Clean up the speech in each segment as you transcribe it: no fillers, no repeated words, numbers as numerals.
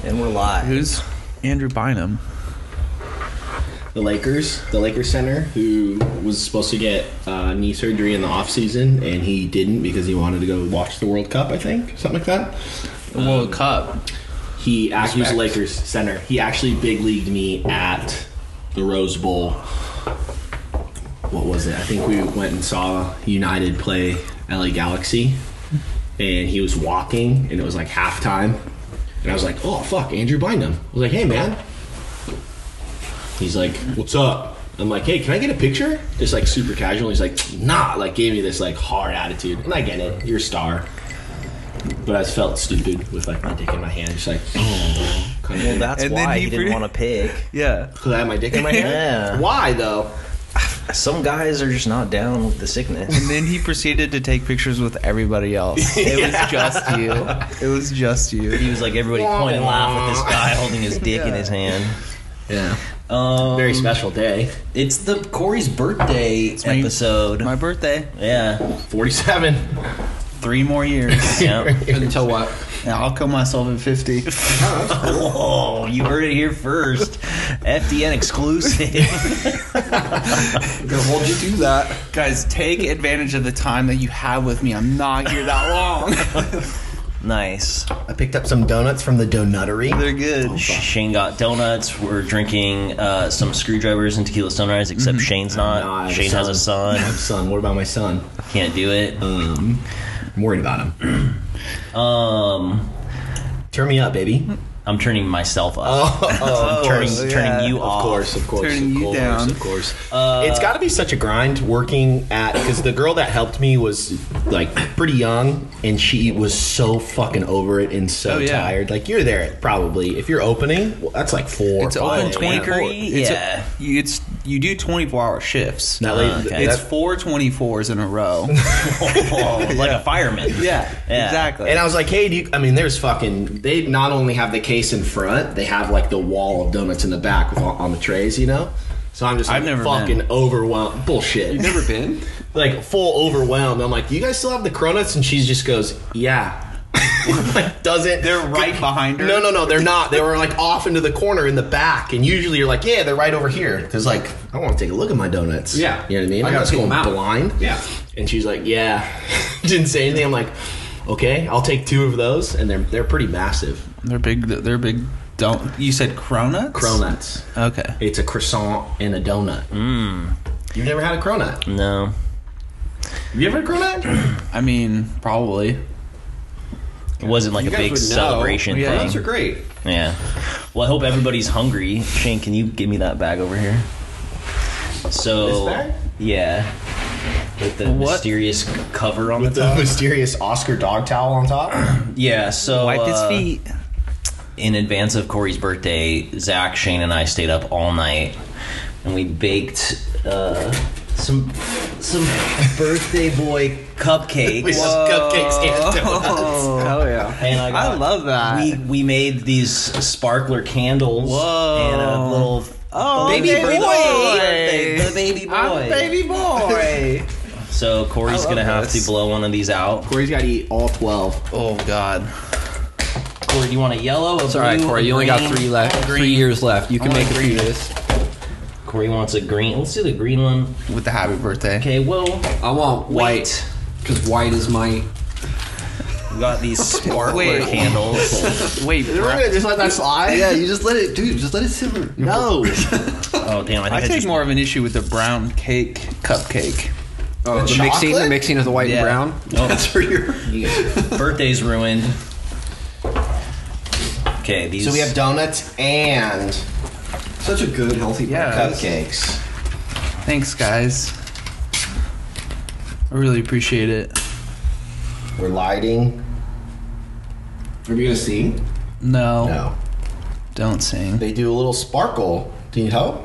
And we're live. Who's Andrew Bynum? The Lakers center who was supposed to get knee surgery in the offseason, and he didn't because he wanted to go watch the World Cup, I think. Something like that. The World Cup. He was a Lakers center. He actually big leagued me at the Rose Bowl. What was it? I think we went and saw United play LA Galaxy, and he was walking, and it was like halftime. And I was like, oh, fuck, Andrew Bynum. I was like, hey, man. He's like, what's up? I'm like, hey, can I get a picture? Just like super casual. He's like, nah. Like gave me this like hard attitude. And I get it. You're a star. But I felt stupid with like my dick in my hand. Just like, oh. Well, that's And then why he he didn't want to pick. Yeah. Because I had my dick in my hand? Yeah. Why, though? Some guys are just not down with the sickness. And then he proceeded to take pictures with everybody else. It was just you. It was just you. He was like, everybody point and laugh at this guy holding his dick in his hand. Yeah. Very special day. It's the Corey's birthday episode. My birthday. Yeah. 47. 3 more years. Yeah. Until what? And I'll kill myself at 50. Oh, you heard it here first. FDN exclusive. Gonna hold you to that. Guys, take advantage of the time that you have with me. I'm not here that long. Nice. I picked up some donuts from the Donuttery. They're good. Shane got donuts. We're drinking some screwdrivers and tequila sunrise, except Shane's not. No, I have a Shane has a son. I son. have a son. What about my son? Can't do it. I'm worried about him. Turn me up, baby. I'm turning myself up. I'm turning you off. Of course. Turning you down. Of course. It's got to be such a grind working at, because the girl that helped me was like pretty young, and she was so fucking over it and so tired. Like you're there probably if you're opening, well, that's like 4. It's open 24. Yeah. You do 24-hour shifts. That lady, Okay. It's 4 24s in a row. Like a fireman. Yeah, exactly. And I was like, hey, they not only have the case in front, they have like the wall of donuts in the back on the trays, you know? So I'm just like, I've never fucking been. overwhelmed. Bullshit. You've never been? Like full overwhelmed. I'm like, you guys still have the cronuts? And she just goes, yeah. Like, doesn't. They're right behind her. No, they're not. They were like off into the corner in the back. And usually you're like, yeah, they're right over here. Because like, I want to take a look at my donuts. Yeah. You know what I mean? I gotta was take going them out. blind. Yeah. And she's like, yeah. Didn't say anything. I'm like, okay, I'll take 2 of those. And they're pretty massive. They're big. They're big. You said cronuts? Cronuts. Okay. It's a croissant and a donut. You've never had a cronut? No. Have you ever had a cronut? I mean, probably. It wasn't like You a guys big would know. celebration Yeah. Those are thing. great. Yeah. Well, I hope everybody's hungry. Shane, can you give me that bag over here? So, This bag? yeah. With the What? mysterious cover on With the the top. mysterious Oscar dog towel on top? Yeah, so Wipe his feet. in advance of Corey's birthday, Zach, Shane, and I stayed up all night, and we baked some birthday boy cupcakes. We have cupcakes and donuts. Hell yeah. And I love that. We made these sparkler candles Whoa. and a little baby boy. The baby boy. I'm baby boy. So Corey's I love gonna have this. to blow one of these out. Corey's got to eat all 12. Oh, God. Corey, do you want a yellow? It's all right, Corey. You only got 3 left. Green. 3 years left. You can I make want a few of this. Corey wants a green. Let's do the green one. With the happy birthday. Okay, well, I want white because white is my. we got these sparkler Wait. candles. Wait, We're going to just let that slide? Yeah, you just let it, dude. Just let it simmer. No. Oh damn! I think I take just more of an issue with the brown cake cupcake. Oh, the chocolate? mixing of the white Yeah. and brown. Oh. That's for your. birthday's ruined. Okay, these. So we have donuts and Such a good, healthy Yeah. breakfast. cupcakes. Thanks, guys. I really appreciate it. We're lighting. Are we gonna see? No, No. don't sing. They do a little sparkle. Do you need help?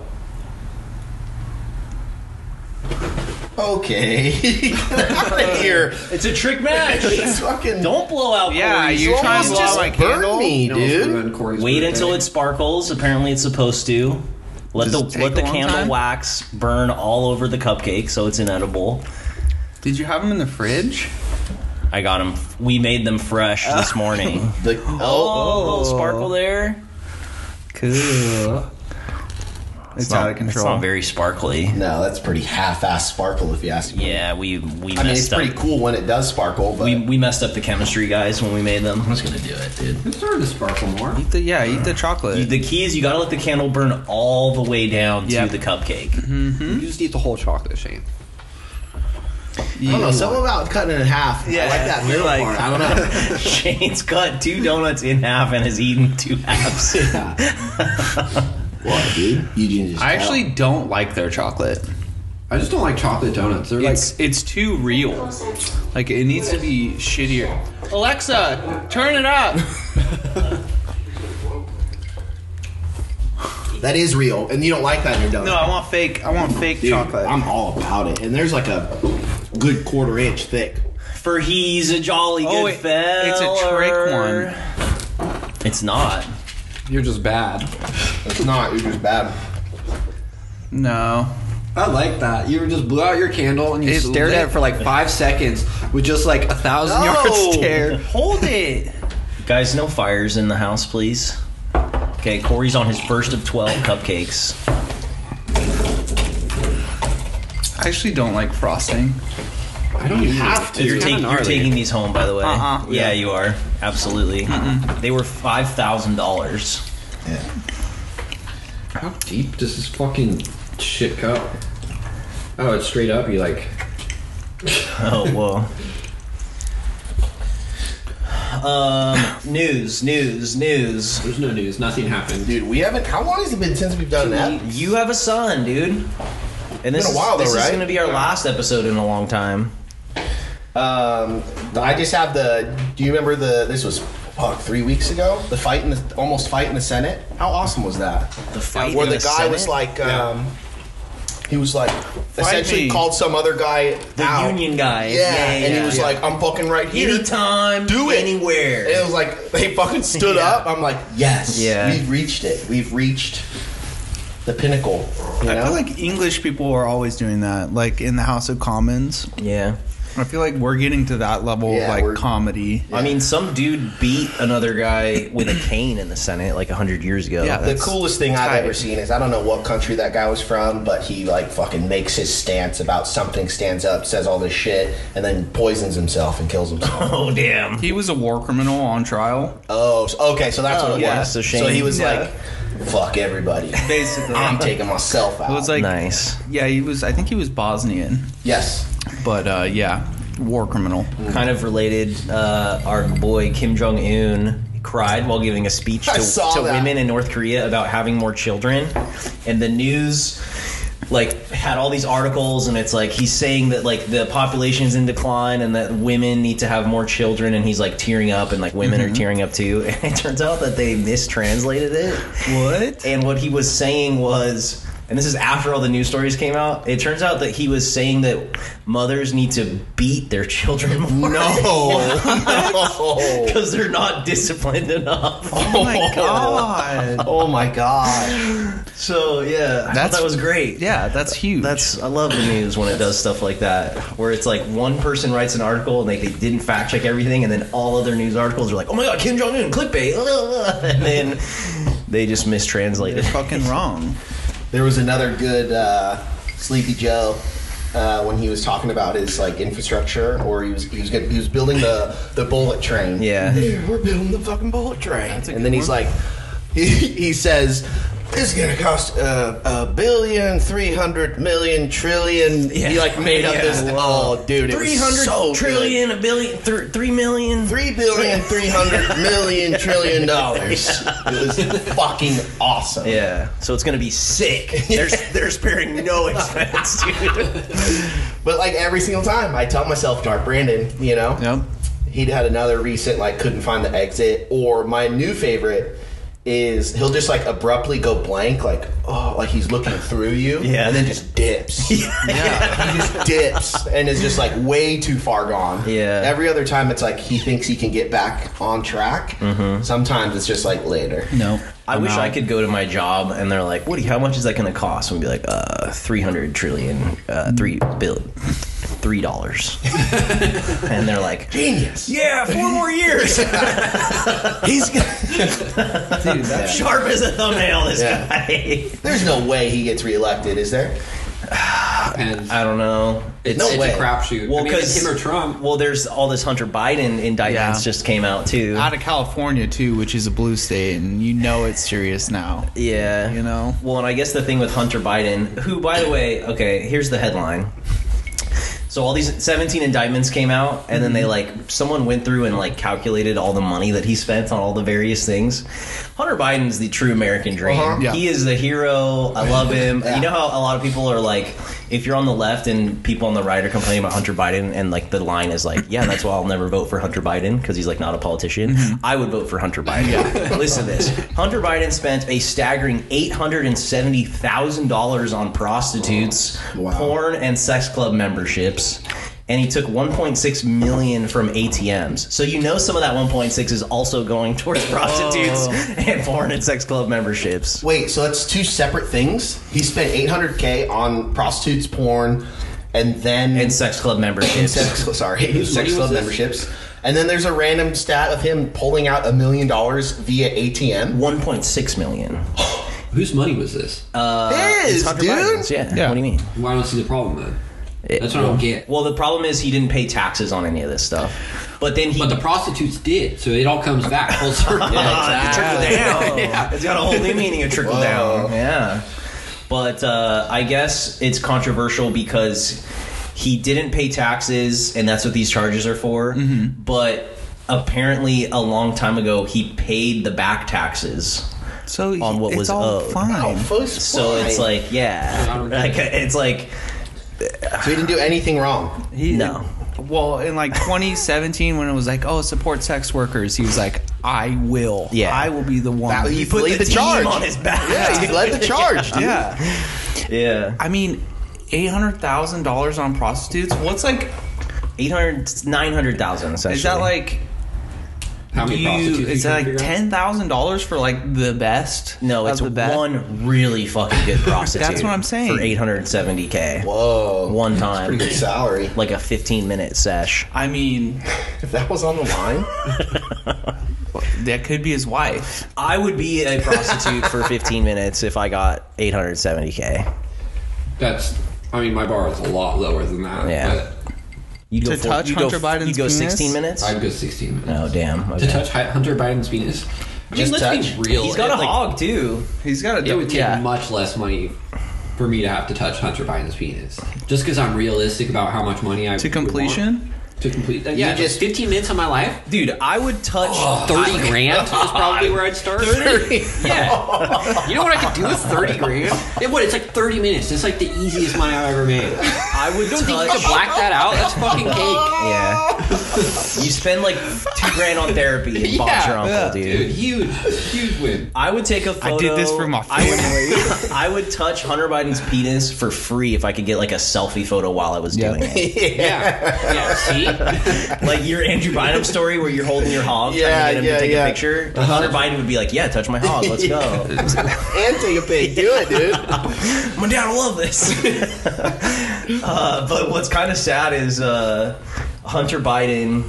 Okay. Get out of here. It's a trick match. It's fucking. Don't blow out. Yeah, Corey's. you're trying to blow out just my burn candle. me, You know, it's dude. ruined Corey's Wait birthday. until it sparkles. Apparently, it's supposed to. Let Does it take let the a long candle time? wax burn all over the cupcake, so it's inedible. Did you have them in the fridge? I got them. We made them fresh this morning. Oh, little sparkle there. Cool. It's out of It's control. not very sparkly. No, that's pretty half-ass sparkle if you ask me. Yeah, we I mean, messed it's pretty up. cool when it does sparkle, but We messed up the chemistry, guys, when we made them. I was gonna do it, dude. it's starting to sparkle more. Eat the chocolate. The key is you gotta let the candle burn all the way down to Yep. the cupcake. You just eat the whole chocolate, Shane. I don't know. Something about cutting it in half. Yeah, I like that you're middle like- part. I don't know. Shane's cut 2 donuts in half and has eaten 2 halves. What, dude? You can just. I tell. actually don't like their chocolate. I just don't like chocolate donuts. They're It's too real. Like it needs to be shittier. Alexa, turn it up. That is real, and you don't like that in your donut. No, I want fake Dude, chocolate. I'm all about it, and there's like a good 1/4 inch thick. For he's a jolly good fella. it's a trick one. It's not. You're just bad. It's not. You're just bad. No. I like that. You just blew out your candle and you It's stared lit. at it for like 5 seconds with just like 1,000 yard stare. Hold it. Guys, no fires in the house, please. Okay, Corey's on his first of 12 cupcakes. I actually don't like frosting. I don't even have to. You're taking these home, by the way. Uh-uh. Yeah, you are. Absolutely. They were $5,000. How deep does this fucking shit go? Oh, it's straight up. You like. Oh, whoa. News. There's no news. Nothing happened. Dude, we haven't. How long has it been since we've done that? You have a son, dude. And this Been a while, this though, is right? going to be our last episode in a long time. I just have the. Do you remember the? This was 3 weeks ago. The fight in the almost fight in the Senate. How awesome was that? The fight Where in the the guy was Senate? like. He was like essentially me. called some other guy The out. union guy. Yeah, and he was yeah. like, "I'm fucking right here." Anytime, Do it. anywhere. And it was like they fucking stood Yeah. up. I'm like, yes, Yeah. we've reached it. We've reached the pinnacle. You I know? feel like English people are always doing that. Like in the House of Commons. Yeah. I feel like we're getting to that level Yeah, of like we're- comedy. I mean, some dude beat another guy with a cane in the Senate like 100 years ago. Yeah, the that's coolest thing I've tight. ever seen is I don't know what country that guy was from, but he like fucking makes his stance about something, stands up, says all this shit, and then poisons himself and kills himself. Oh, damn. He was a war criminal on trial. Oh, okay, so that's Oh, what it yeah, was. so Shane- he was Yeah. like, "Fuck everybody, Basically. I'm taking myself out." It was like Nice. yeah, he was. I think he was Bosnian, yes, but yeah, war criminal. Kind of related, our boy Kim Jong Un cried while giving a speech I to saw that. women in North Korea about having more children, and the news like had all these articles, and it's like he's saying that like the population's in decline and that women need to have more children, and he's like tearing up, and like women are tearing up too. And it turns out that they mistranslated it. What? And what he was saying was, and this is after all the news stories came out, it turns out that he was saying that mothers need to beat their children more. no, Because they're not disciplined enough. Oh my god. oh my god. So, yeah, I thought that was great. Yeah, that's huge. I love the news when it does stuff like that, where it's like one person writes an article and they didn't fact check everything, and then all other news articles are like, oh my god, Kim Jong Un, clickbait, and then they just mistranslated. They're fucking wrong. There was another good Sleepy Joe when he was talking about his like infrastructure, or he was building the bullet train. Yeah. Here, we're building the fucking bullet train, a and good then he's one. like, he says, "This is gonna cost $1 billion, 300 million, trillion." Yeah. He like made up Yeah. this. Oh, dude, it 300 was so trillion, a billion, 3 million. $3 billion, 300 million trillion dollars. It was fucking awesome. Yeah, so it's gonna be sick. They're sparing no expense, dude. But like every single time, I tell myself, Dark Brandon, you know. Yep. He'd had another recent like couldn't find the exit, or my new favorite is he'll just like abruptly go blank, like like he's looking through you, Yeah. and then just dips. Yeah, he just dips and is just like way too far gone. Yeah. Every other time it's like he thinks he can get back on track. Sometimes it's just like later. No. I wish I could go to my job and they're like, Woody, how much is that going to cost? And be like, 300 trillion, 3 billion. $3. And they're like, Genius. yeah, 4 more years. He's Dude, that's sharp as a thumbnail, this Yeah. guy. There's no way he gets reelected, is there? Depends. I don't know. It's No a way. crapshoot. Well, I mean, it's 'cause- him or Trump. Well, there's all this Hunter Biden indictments Yeah. just came out too. out of California too, which is a blue state, and you know it's serious now. Yeah. You know? Well, and I guess the thing with Hunter Biden, who, by the way, okay, here's the headline. So all these 17 indictments came out, and then they someone went through and calculated all the money that he spent on all the various things. Hunter Biden's the true American dream. Yeah. He is the hero. I love him. Yeah. You know how a lot of people are like, if you're on the left and people on the right are complaining about Hunter Biden, and the line is yeah, that's why I'll never vote for Hunter Biden because he's not a politician. I would vote for Hunter Biden. Listen to this: Hunter Biden spent a staggering $870,000 on prostitutes, Wow. porn, and sex club memberships. And he took 1.6 million from ATMs. So some of that 1.6 is also going towards prostitutes and porn and sex club memberships. Wait, so that's two separate things? He spent $800K on prostitutes, porn, and then... And sex club memberships. and sex money club was this? memberships. And then there's a random stat of him pulling out $1 million via ATM. 1.6 million. Whose money was this? It's His, Hunter dude! Biden's, yeah. Yeah. What do you mean? Well, I don't see the problem then. That's what I don't get. Well, the problem is he didn't pay taxes on any of this stuff. But then he... But the prostitutes did, so it all comes back full circle. trickle down. Yeah. It's got a whole new meaning of trickle down. Yeah. But I guess it's controversial because he didn't pay taxes, and that's what these charges are for. But apparently, a long time ago, he paid the back taxes So on what it's was all owed. fine. So it's it's So he didn't do anything wrong. no. Well, in 2017, when it was support sex workers, he was like, I will. Yeah. I will be the one. He Put laid the the team charge on his back. Yeah, he led the charge, dude. Yeah. Yeah. I mean, $800,000 on prostitutes? What's 800, 900,000 essentially. is that How many prostitutes? is you that can figure out? $10,000 for the best? No, it's of the best? one really fucking good prostitute. That's what I'm saying. For $870K. Whoa. One time. Pretty good salary. Like a 15-minute sesh. I mean, If that was on the line, that could be his wife. I would be a prostitute for 15 minutes if I got 870K. I mean, my bar is a lot lower than that. Yeah. You'd To touch Hunter Biden's you'd go penis? 16 minutes? But I'd go 16 minutes. Oh, damn. To Okay. touch Hunter Biden's penis. I mean, Just let's touch? be real. He's got a hog, too. He's got a It would take yeah. much less money for me to have to touch Hunter Biden's penis. Just because I'm realistic about how much money I to would completion. want. To complete that. Yeah, You just 15 minutes of my life. Dude, I would touch... 30 grand is probably where I'd start. 30? Yeah. You know what I could do with 30 grand? It's like 30 minutes. It's like the easiest money I've ever made. I would You don't think you touch... could black that out? That's fucking cake. Yeah. You spend $2,000 on therapy and Bob's your uncle, dude. Dude, huge win. I would take a photo. I did this for my I would touch Hunter Biden's penis for free if I could get a selfie photo while I was doing it. Yeah. See? Like your Andrew Bynum story where you're holding your hog Yeah, trying to get him yeah, to take yeah. a picture. Hunter Biden would be like, yeah, touch my hog. Let's go. and take a pic. Do it, dude. My dad will love this. But what's kind of sad is Hunter Biden,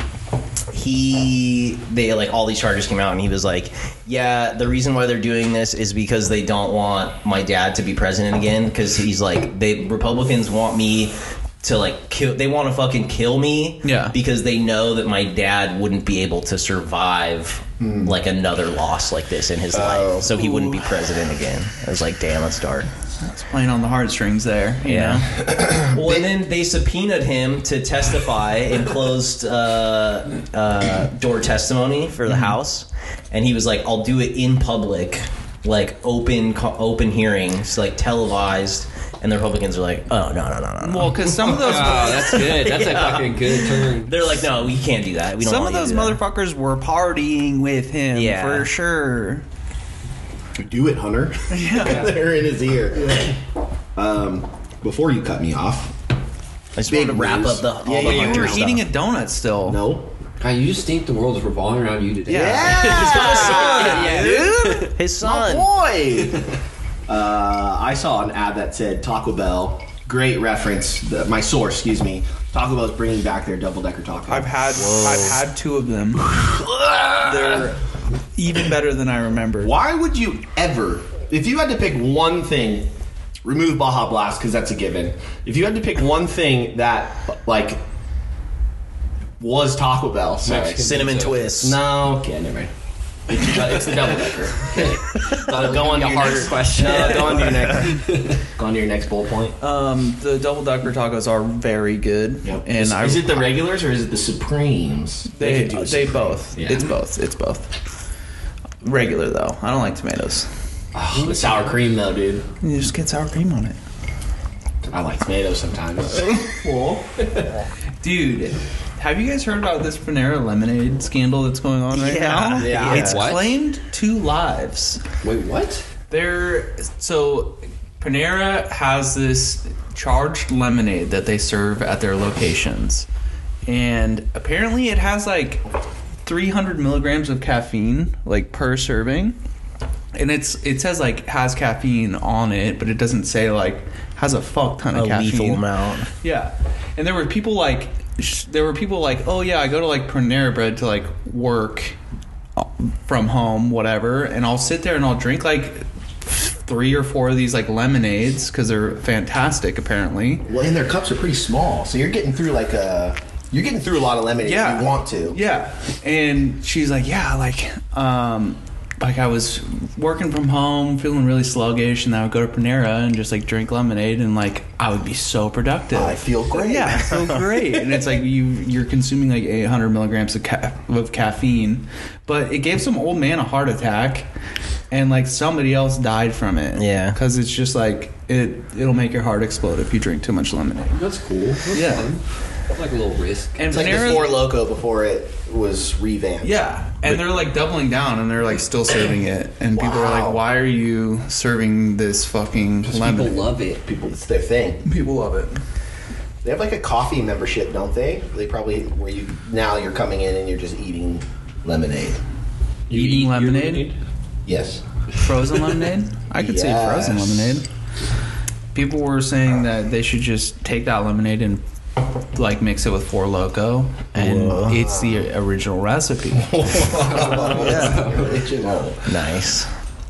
all these charges came out and he was like, yeah, the reason why they're doing this is because they don't want my dad to be president again, because he's like, Republicans want me to kill, they want to fucking kill me, Yeah. because they know that my dad wouldn't be able to survive another loss like this in his life, so he wouldn't be president again. I was like, damn, that's dark. It's playing on the heartstrings there. You know? Well, and then they subpoenaed him to testify in closed door testimony for the House, and he was like, "I'll do it in public, open hearings, televised." And the Republicans are like, "Oh no." Well, because some of those That's good. That's a fucking good turn. They're like, "No, we can't do that. We don't." some of want you those to do that." motherfuckers were partying with him Yeah. for sure. Do it, Hunter. They're in his ear. Before you cut me off. I just wanted to Big wrap news. up Yeah, all the you You Hunter were stuff. eating a donut still. No. God, you just think the world is revolving around you today. Yeah, His my son. boy. I saw an ad that said Taco Bell great reference. My source, excuse me. Taco Bell's bringing back their double-decker taco. I've had 2 of them. They're even better than I remembered. Why would you ever, if you had to pick one thing, remove Baja Blast because that's a given. If you had to pick one thing that like was Taco Bell, sorry. Cinnamon twist. No, okay, never mind. It's the double decker. Okay. Go on to your harder next question. Go on to your next. Go on to your next bullet point. The double decker tacos are very good, Yep. and Is it the regulars or is it the Supremes? They could do a they Supreme. both. Yeah. It's both. Regular though. I don't like tomatoes. Oh, the sour cream though, dude. You just get sour cream on it. I like tomatoes sometimes. Dude, have you guys heard about this Panera lemonade scandal that's going on right now? Yeah. It's What? claimed 2 lives. Wait, what? So Panera has this charged lemonade that they serve at their locations, and apparently it has like 300 milligrams of caffeine, like per serving, and it says like has caffeine on it, but it doesn't say like has a fuck ton of A caffeine. lethal amount. Yeah, and there were people like, oh yeah, I go to like Panera Bread to like work from home, whatever, and I'll sit there and I'll drink like 3 or 4 of these like lemonades because they're fantastic apparently. Well, and their cups are pretty small, so you're getting through you're getting through a lot of lemonade if you want to. Yeah, and she's like, yeah, like I was working from home, feeling really sluggish, and I would go to Panera and just like drink lemonade, and like I would be so productive. I feel great. Yeah, I feel great. And it's like you're consuming like 800 milligrams of caffeine, but it gave some old man a heart attack, and like somebody else died from it. Yeah. because it's just like it'll make your heart explode if you drink too much lemonade. That's cool. That's Yeah. fun. Like a little risk. And It's like the Four Loko before it was revamped. Yeah, and they're like doubling down, and they're like still serving it, and people are Wow. like, "Why are you serving this fucking People lemon?" love it. It's their thing. People love it. They have like a coffee membership, don't they? They probably where you're coming in and you're just eating lemonade. You Eating eat your lemonade? Yes. Frozen lemonade? I could say frozen Yes. lemonade. People were saying that they should just take that lemonade and like mix it with Four Loko, and it's the original recipe. Original. Nice.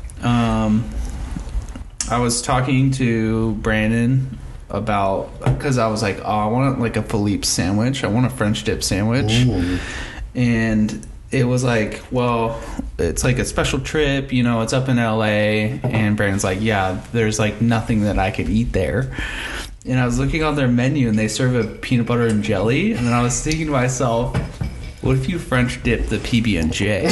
I was talking to Brandon about, because I was like, oh, I want like a Philippe sandwich. I want a French dip sandwich. And it was like, well, it's like a special trip, you know, it's up in LA. And Brandon's like, yeah, there's like nothing that I could eat there. And I was looking on their menu and they serve a peanut butter and jelly. And then I was thinking to myself, what if you French dip the PB&J?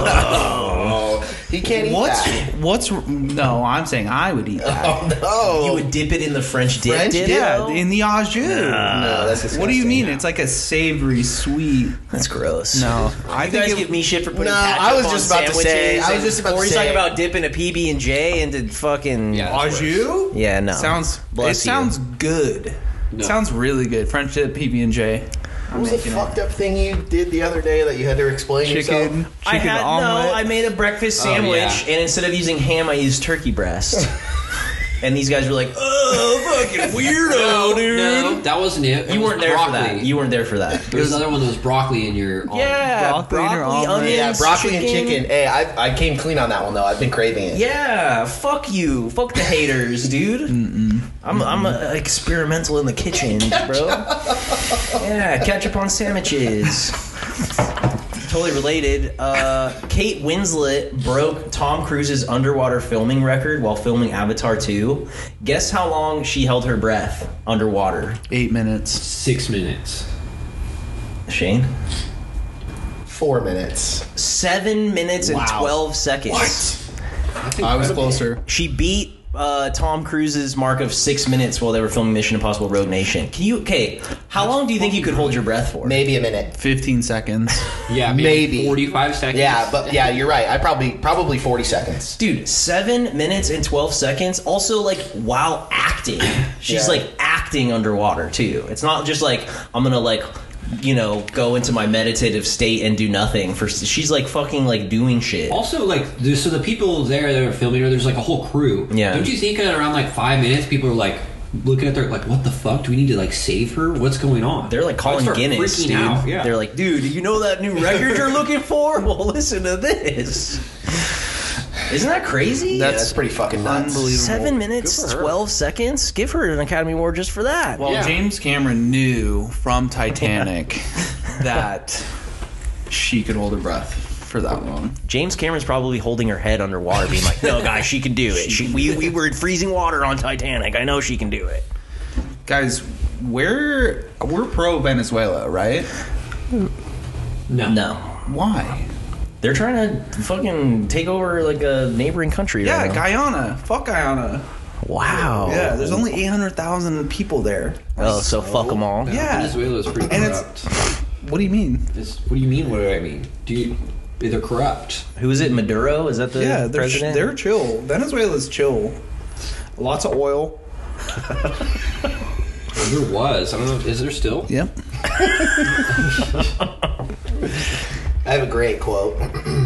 He can't eat that. No, I'm saying I would eat that. Oh no. You would dip it in the French dip. French dip? dip? Yeah, in the au jus. No, that's disgusting. What do you mean? It's like a savory, sweet. That's gross. No, I You think guys it- give me shit for putting No, ketchup I was on just about to say- sandwiches I was and- just about to Or he's say- talking about dipping a PB&J into fucking... Yeah. au jus. Yeah, no. Sounds. Bless it sounds good. No. It sounds really good. French dip PB&J. What was the fucked up thing you did the other day that you had to explain Chicken. yourself? I had omelet. I made a breakfast Oh, sandwich, yeah. and instead of using ham, I used turkey breast. And these guys were like, "Oh, fucking weirdo, dude!" No, that wasn't it. It You was weren't there broccoli. for that. You weren't there for that. There was another one that was broccoli in your. Yeah, Broccoli in your omelet. onions, Yeah, broccoli and chicken. Hey, I came clean on that one though. I've been craving it. Yeah, fuck you. Fuck the haters, dude. I'm experimental in the kitchen, bro. Yeah, ketchup on sandwiches. Totally related. Kate Winslet broke Tom Cruise's underwater filming record while filming Avatar 2. Guess how long she held her breath underwater? 8 minutes. 6 minutes. Shane? 4 minutes. 7 minutes and Wow. 12 seconds. What? I was closer. She beat Tom Cruise's mark of 6 minutes while they were filming Mission Impossible Rogue Nation. How long do you think you could hold your breath for? Maybe a minute. 15 seconds. Yeah, Maybe. 45 seconds. Yeah, but yeah, you're right. I probably 40 seconds. Dude, 7 minutes and 12 seconds. Also, like, while acting. She's, Yeah. like, acting underwater, too. It's not just, like, I'm gonna, like, you know, go into my meditative state and do nothing. She's, like, fucking, like, doing shit. Also, like, so the people there that are filming her, there's like a whole crew. Yeah. Don't you think that around like 5 minutes, people are like looking at their like, what the fuck? Do we need to like save her? What's going on? They're like I calling start Guinness, freaking dude. out. Yeah. They're like, dude, you know that new record you're looking for? Well, listen to this. Isn't that crazy? That's pretty fucking nuts. Unbelievable. 7 minutes, 12 seconds. Give her an Academy Award just for that. Well, Yeah. James Cameron knew from Titanic that she could hold her breath for that long. James Cameron's probably holding her head underwater, being like, "No, guys, she can do it. We were in freezing water on Titanic. I know she can do it." Guys, we're pro Venezuela, right? No, Why? they're trying to fucking take over like a neighboring country. Yeah, right now. Guyana. Fuck Guyana. Wow. Yeah, there's only 800,000 people there. Oh, so fuck them all. Yeah. Venezuela is pretty And corrupt. What do you mean? What do you mean? What do I mean? They're corrupt. Who is it? Maduro? Is that the Yeah, president? they're chill. Venezuela's chill. Lots of oil. There was. I don't know. Is there still? Yep. I have a great quote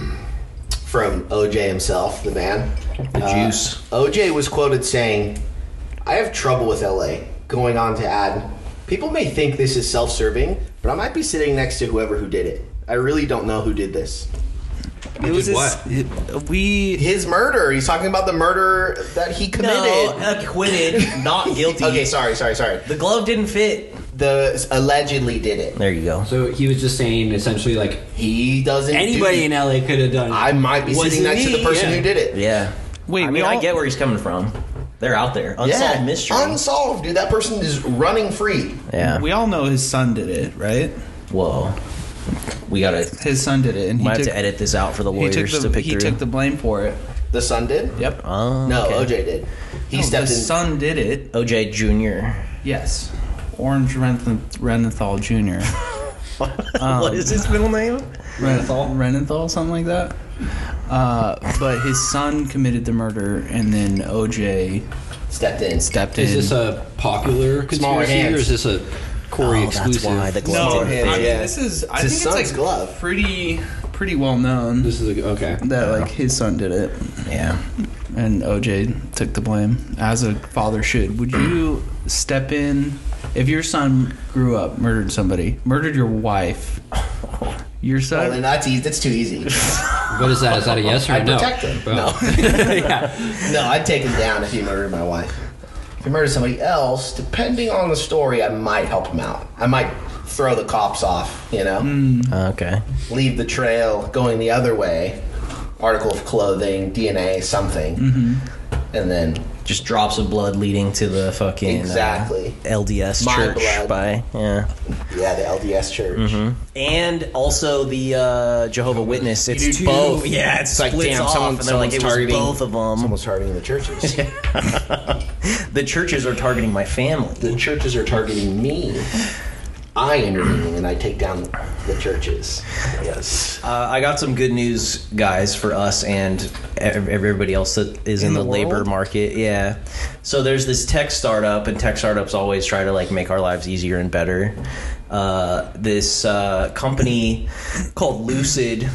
from OJ himself, the man. The juice. OJ was quoted saying, "I have trouble with LA." Going on to add, "People may think this is self-serving, but I might be sitting next to whoever who did it. I really don't know who did this." It was Did what? We His murder. He's talking about the murder that he committed. No, acquitted, not guilty. Okay, sorry. The glove didn't fit. The allegedly did it. There you go. So he was just saying essentially like He doesn't. anybody in LA could have done. I might be Wasn't sitting next to the me, person yeah. who did it. Yeah. Wait, I we mean, I all- get where he's coming from. They're out there. Unsolved mystery. Unsolved, dude. That person is running free. Yeah. we all know his son did it, right? Whoa. We gotta. His son did it, and Might he have took, to edit this out for the he lawyers took to pick he through. took the blame for it. The son did? Yep. Oh, No, okay. OJ did. He No, stepped the in. son did it. OJ Jr. Yes. Orange Renethal Jr. What is his middle name? Renethal, something like that. But his son committed the murder, and then OJ Stepped in. stepped in. Is this a popular Smaller conspiracy or hands. is this a Corey Oh, that's exclusive? why the glove No, didn't I fit. mean, Yeah. this is. I It's his think it's son's like glove. pretty well known This is okay. that like his son did it, Yeah. and OJ took the blame as a father should. Would you step in if your son grew up, murdered somebody, murdered your wife? Your Well, son? then that's too easy. What is that? Is that a yes or a I'd no? protect him. Oh. No, I'd take him down if he murdered my wife. If he murdered somebody else, depending on the story, I might help him out. I might throw the cops off, you know? Okay. Leave the trail going the other way. Article of clothing, DNA, something. And then Just drops of blood leading to the fucking Exactly. LDS My church blood. by the LDS church. and also the Jehovah Witness. It's You do both. too? Yeah, it It's like, splits damn, off, someone- and they're like, it was someone's both of them. Someone's targeting the churches. The churches are targeting my family. The churches are targeting me. I intervene and I take down the churches. Yes. I got some good news, guys, for us and everybody else that is in the labor world? market. Yeah. So there's this tech startup, and tech startups always try to like make our lives easier and better. This company called Lucid,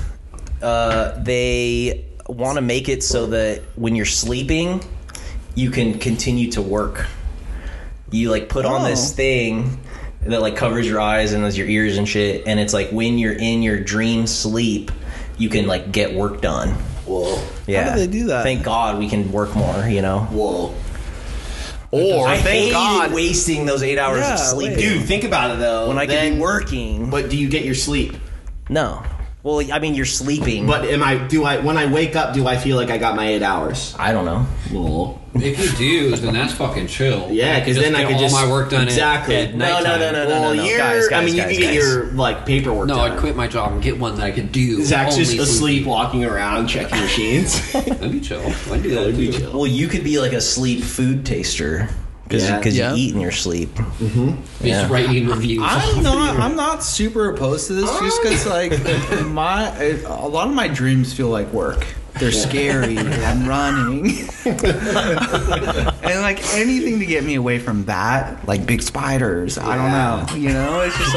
they want to make it so that when you're sleeping, you can continue to work. You like put on this thing that like covers your eyes and does your ears and shit, and it's like when you're in your dream sleep, you can like get work done. Whoa. Yeah. How do they do that? Thank God we can work more, you know. Whoa. Or I thank hated God. wasting those 8 hours Yeah, of sleep. wait. Dude, think about it though. when I could Then- be working. But do you get your sleep? No. Well, I mean, you're sleeping. But when I wake up, do I feel like I got my 8 hours? I don't know. Well, If you do, then that's fucking chill. yeah, because then I get could all just my work done. exactly. At No, nighttime. Well, no. you're. Guys, I mean, you guys, can get guys. your like paperwork. No, done. I'd quit my job and get one that I could do. Zach's just only asleep, walking around, checking machines. That'd be chill. I'd do that too. Well, you could be like a sleep food taster because Yeah. you eat in your sleep. Just writing reviews. I'm not super opposed to this, just because like a lot of my dreams feel like work. They're scary. I'm running. And like anything to get me away from that, like big spiders. I don't know. You know, it's just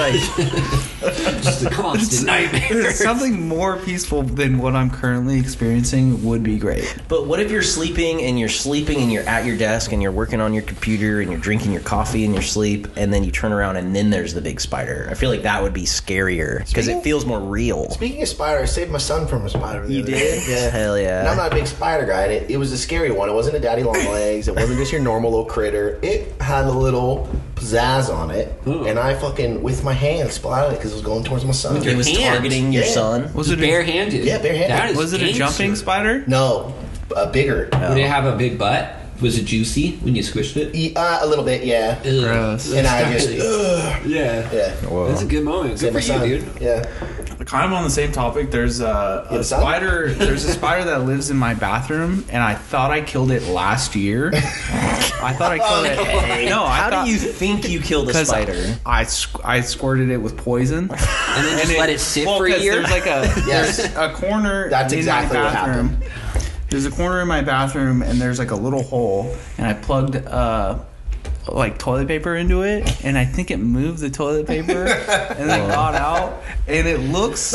like Just a constant nightmare. something more peaceful than what I'm currently experiencing would be great. But what if you're sleeping and you're at your desk and you're working on your computer and you're drinking your coffee in your sleep, and then you turn around and then there's the big spider? I feel like that would be scarier because it feels more real. Speaking of spider, I saved my son from a spider. You did? Yeah. Hell yeah. And I'm not a big spider guy, and it was a scary one. It wasn't a daddy long legs. It wasn't just your normal little critter. It had a little pizzazz on it, and I fucking, with my hand, splattered it because it was going towards my son. It was hand? targeting your Yeah. son. Was it Barehanded. Yeah, barehanded. That is was it a gangster. jumping spider? No, bigger. Did it have a big butt? Was it juicy when you squished it? A little bit, yeah. Ugh. Gross. And I just, Yeah. yeah. That's a good moment. Good Saved my for you, son. dude. Yeah. Kind of on the same topic. There's a have a son? spider. There's a spider that lives in my bathroom, and I thought I killed it last year. I thought I killed it. No, I How thought, do you think you killed a 'cause spider? I squirted it with poison, And then just let it sit for a 'cause year? There's like a Yes. there's a corner. That's in exactly my what bathroom. There's a corner in my bathroom, and there's like a little hole, and I plugged like toilet paper into it, and I think it moved the toilet paper, and then got out, and it looks.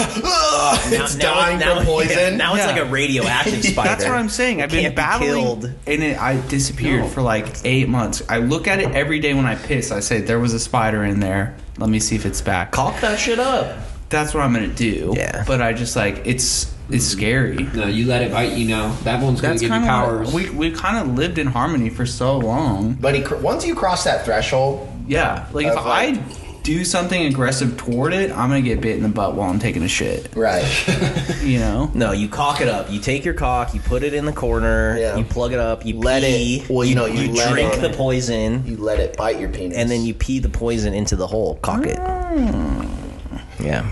It's dying from poison. Now it's Yeah. like a radioactive spider. That's what I'm saying. I've been Can't be battling, killed. and I disappeared for like 8 months. I look at it every day when I piss. I say there was a spider in there. Let me see if it's back. Caulk that shit up. That's what I'm gonna do. Yeah. But I just like it's scary. No, you let it bite you now. That one's going That's to give you kind powers. of we kind of lived in harmony for so long. But once you cross that threshold, Yeah. Like if Of, like- I do something aggressive toward it, I'm gonna get bit in the butt while I'm taking a shit. right? You know. No, you caulk it up. You take your caulk, you put it in the corner, Yeah. you plug it up, you Let pee, it- well, you know, you let drink it- the poison, You let it bite your penis, and then you pee the poison into the hole. Caulk it. Yeah.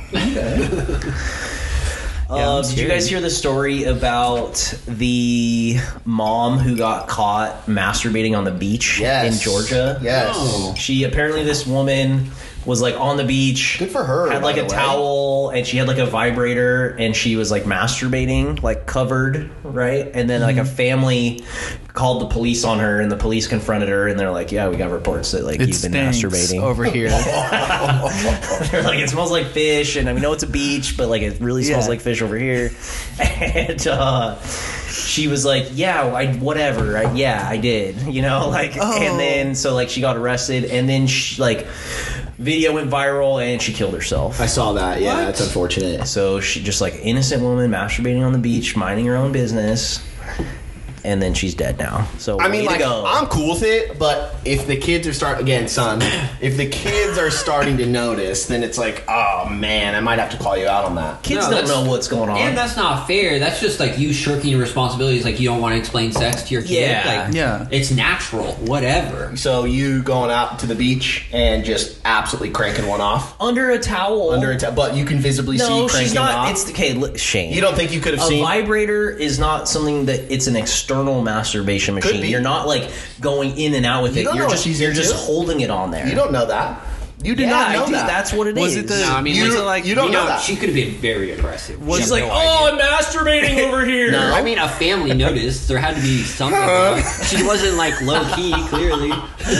Did you guys hear the story about the mom who got caught masturbating on the beach Yes. in Georgia? Yes. Oh. She apparently, this woman was like on the beach. Good for her, Had like by a the way. towel, and she had like a vibrator, and she was like masturbating, like covered, right? And then like Mm-hmm. a family called the police on her, and the police confronted her, and they're like, "Yeah, we got reports that like It you've been stinks masturbating over here. They're like, it smells like fish, and we know it's a beach, but like it really smells Yeah. like fish over here." And she was like, "Yeah, whatever. I did." You know, like, and then so like she got arrested, and then she like video went viral, and she killed herself. I saw that. Yeah, that's unfortunate. So she just like innocent woman masturbating on the beach, minding her own business, and then she's dead now. So I mean, way to like, go. I'm cool with it, but if the kids are if the kids are starting to notice, then it's like, oh man, I might have to call you out on that. Kids No, don't that's- know what's going on. And that's not fair. That's just like you shirking your responsibilities. Like you don't want to explain sex to your kid. Yeah. Like, Yeah. it's natural. Whatever. So you going out to the beach and just absolutely cranking one off Under a towel. but you can visibly see No, you cranking she's not. off. It's okay. Shane. You don't think you could have a seen? vibrator is not something that it's an external masturbation machine. be. You're not like going in and out with You it. don't You're know what just she's you're just into. holding it on there. You don't know that. You do Yeah, not know I do. that. That's what it is. Was it the? No, I mean, was like- it like you don't know that. She could have been very aggressive. Was She's You like, have no "Oh, idea. I'm masturbating over here." No. I mean, a family noticed. There had to be something. Like, she wasn't like low key, clearly.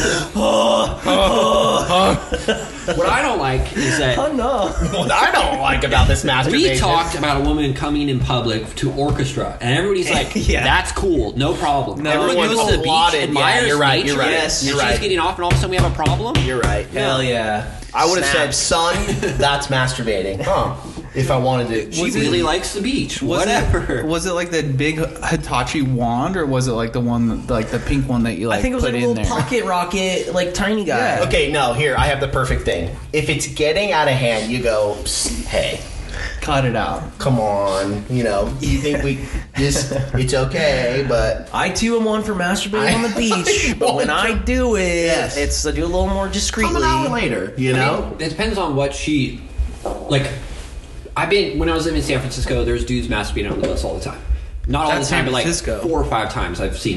What I don't like is that Oh no. What I don't like about this masturbation. we talked about a woman coming in public to orchestra, and everybody's like, Yeah. "That's cool, no problem." No, Everyone everyone's goes to the beach, applauded. admires Yeah, you're right, nature, you're right, Yes, and you're she's right. getting off, and all of a sudden we have a problem. You're right. Hell yeah. I would have said, Snaps. son, that's masturbating. Huh. If I wanted to. She Was it- really likes the beach. Was Whatever. Was it like the big Hitachi wand, or was it like the one, like the pink one that you like I think it was put like a in little there? pocket rocket, like tiny guy. Yeah. Okay, no, here, I have the perfect thing. If it's getting out of hand, you go, "Psst, hey, Cut it out. come on. You know, you think it's okay, but I too am one for masturbating on the beach, but when I do it, Yes. it's I do a little more discreetly. come an hour later, you know? It depends on what she like. When I was living in San Francisco, there's dudes masturbating on the bus all the time. Not all That's the time, San but like Francisco. 4 or 5 times I've seen that.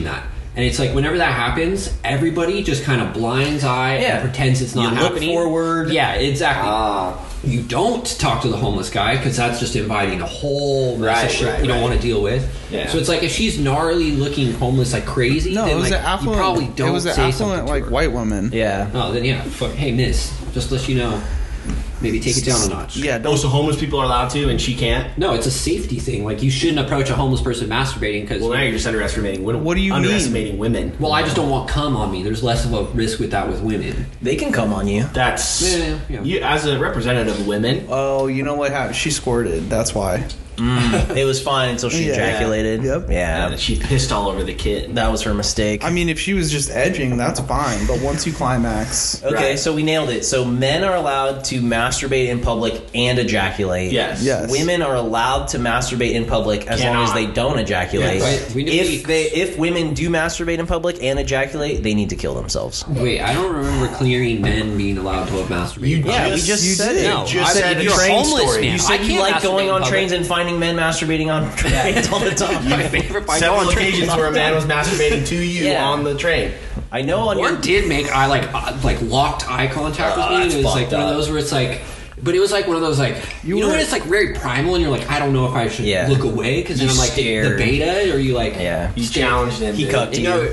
And it's like whenever that happens, everybody just kind of blinds eye and pretends it's not happening. Look forward. Yeah, exactly. You don't talk to the homeless guy because that's just inviting a whole mess of shit you don't want to deal with. Yeah. So it's like if she's gnarly looking homeless like crazy, No, then it was like, an affluent. you probably don't it was an say affluent something to like her. white woman. Yeah. Oh, then yeah. Fuck, hey, miss, just to let you know, maybe take it down a notch. Yeah, Oh, don't. so homeless people are allowed to, and she can't. No, it's a safety thing. Like you shouldn't approach a homeless person masturbating because. Well, now you're just underestimating women. What do you mean? Underestimating women. Well, I just don't want cum on me. There's less of a risk with that with women. They can come on you. That's Yeah. you as a representative of women. Oh, you know what happened? She squirted. That's why. It was fine until she Yeah. ejaculated. Yep. Yeah. She pissed all over the kid. That was her mistake. I mean, if she was just edging, that's fine. But once you climax, Okay, Right. so we nailed it. So men are allowed to masturbate in public and ejaculate. Yes. Yes. Women are allowed to masturbate in public as long as Cannot. they don't ejaculate. Yeah, right. We knew If women do masturbate in public and ejaculate, they need to kill themselves. Wait, I don't remember clearly men being allowed to masturbate. Yeah, we just you said did. it. No, just I said said a you're a train homeless story. man. You said I you can't like masturbate going in on public. trains and finding men masturbating on trains all the time. My favorite by Several going occasions where a man was masturbating to you Yeah. on the train. I know on Or your did make eye like locked eye contact with me. that's And it was like fucked one of up. those where it's like, but it was like one of those like you know were- when it's like very primal and you're like I don't know if I should Yeah. look away because then You I'm like the scared. beta or you like Yeah. You challenged him. He dude. cucked you you. know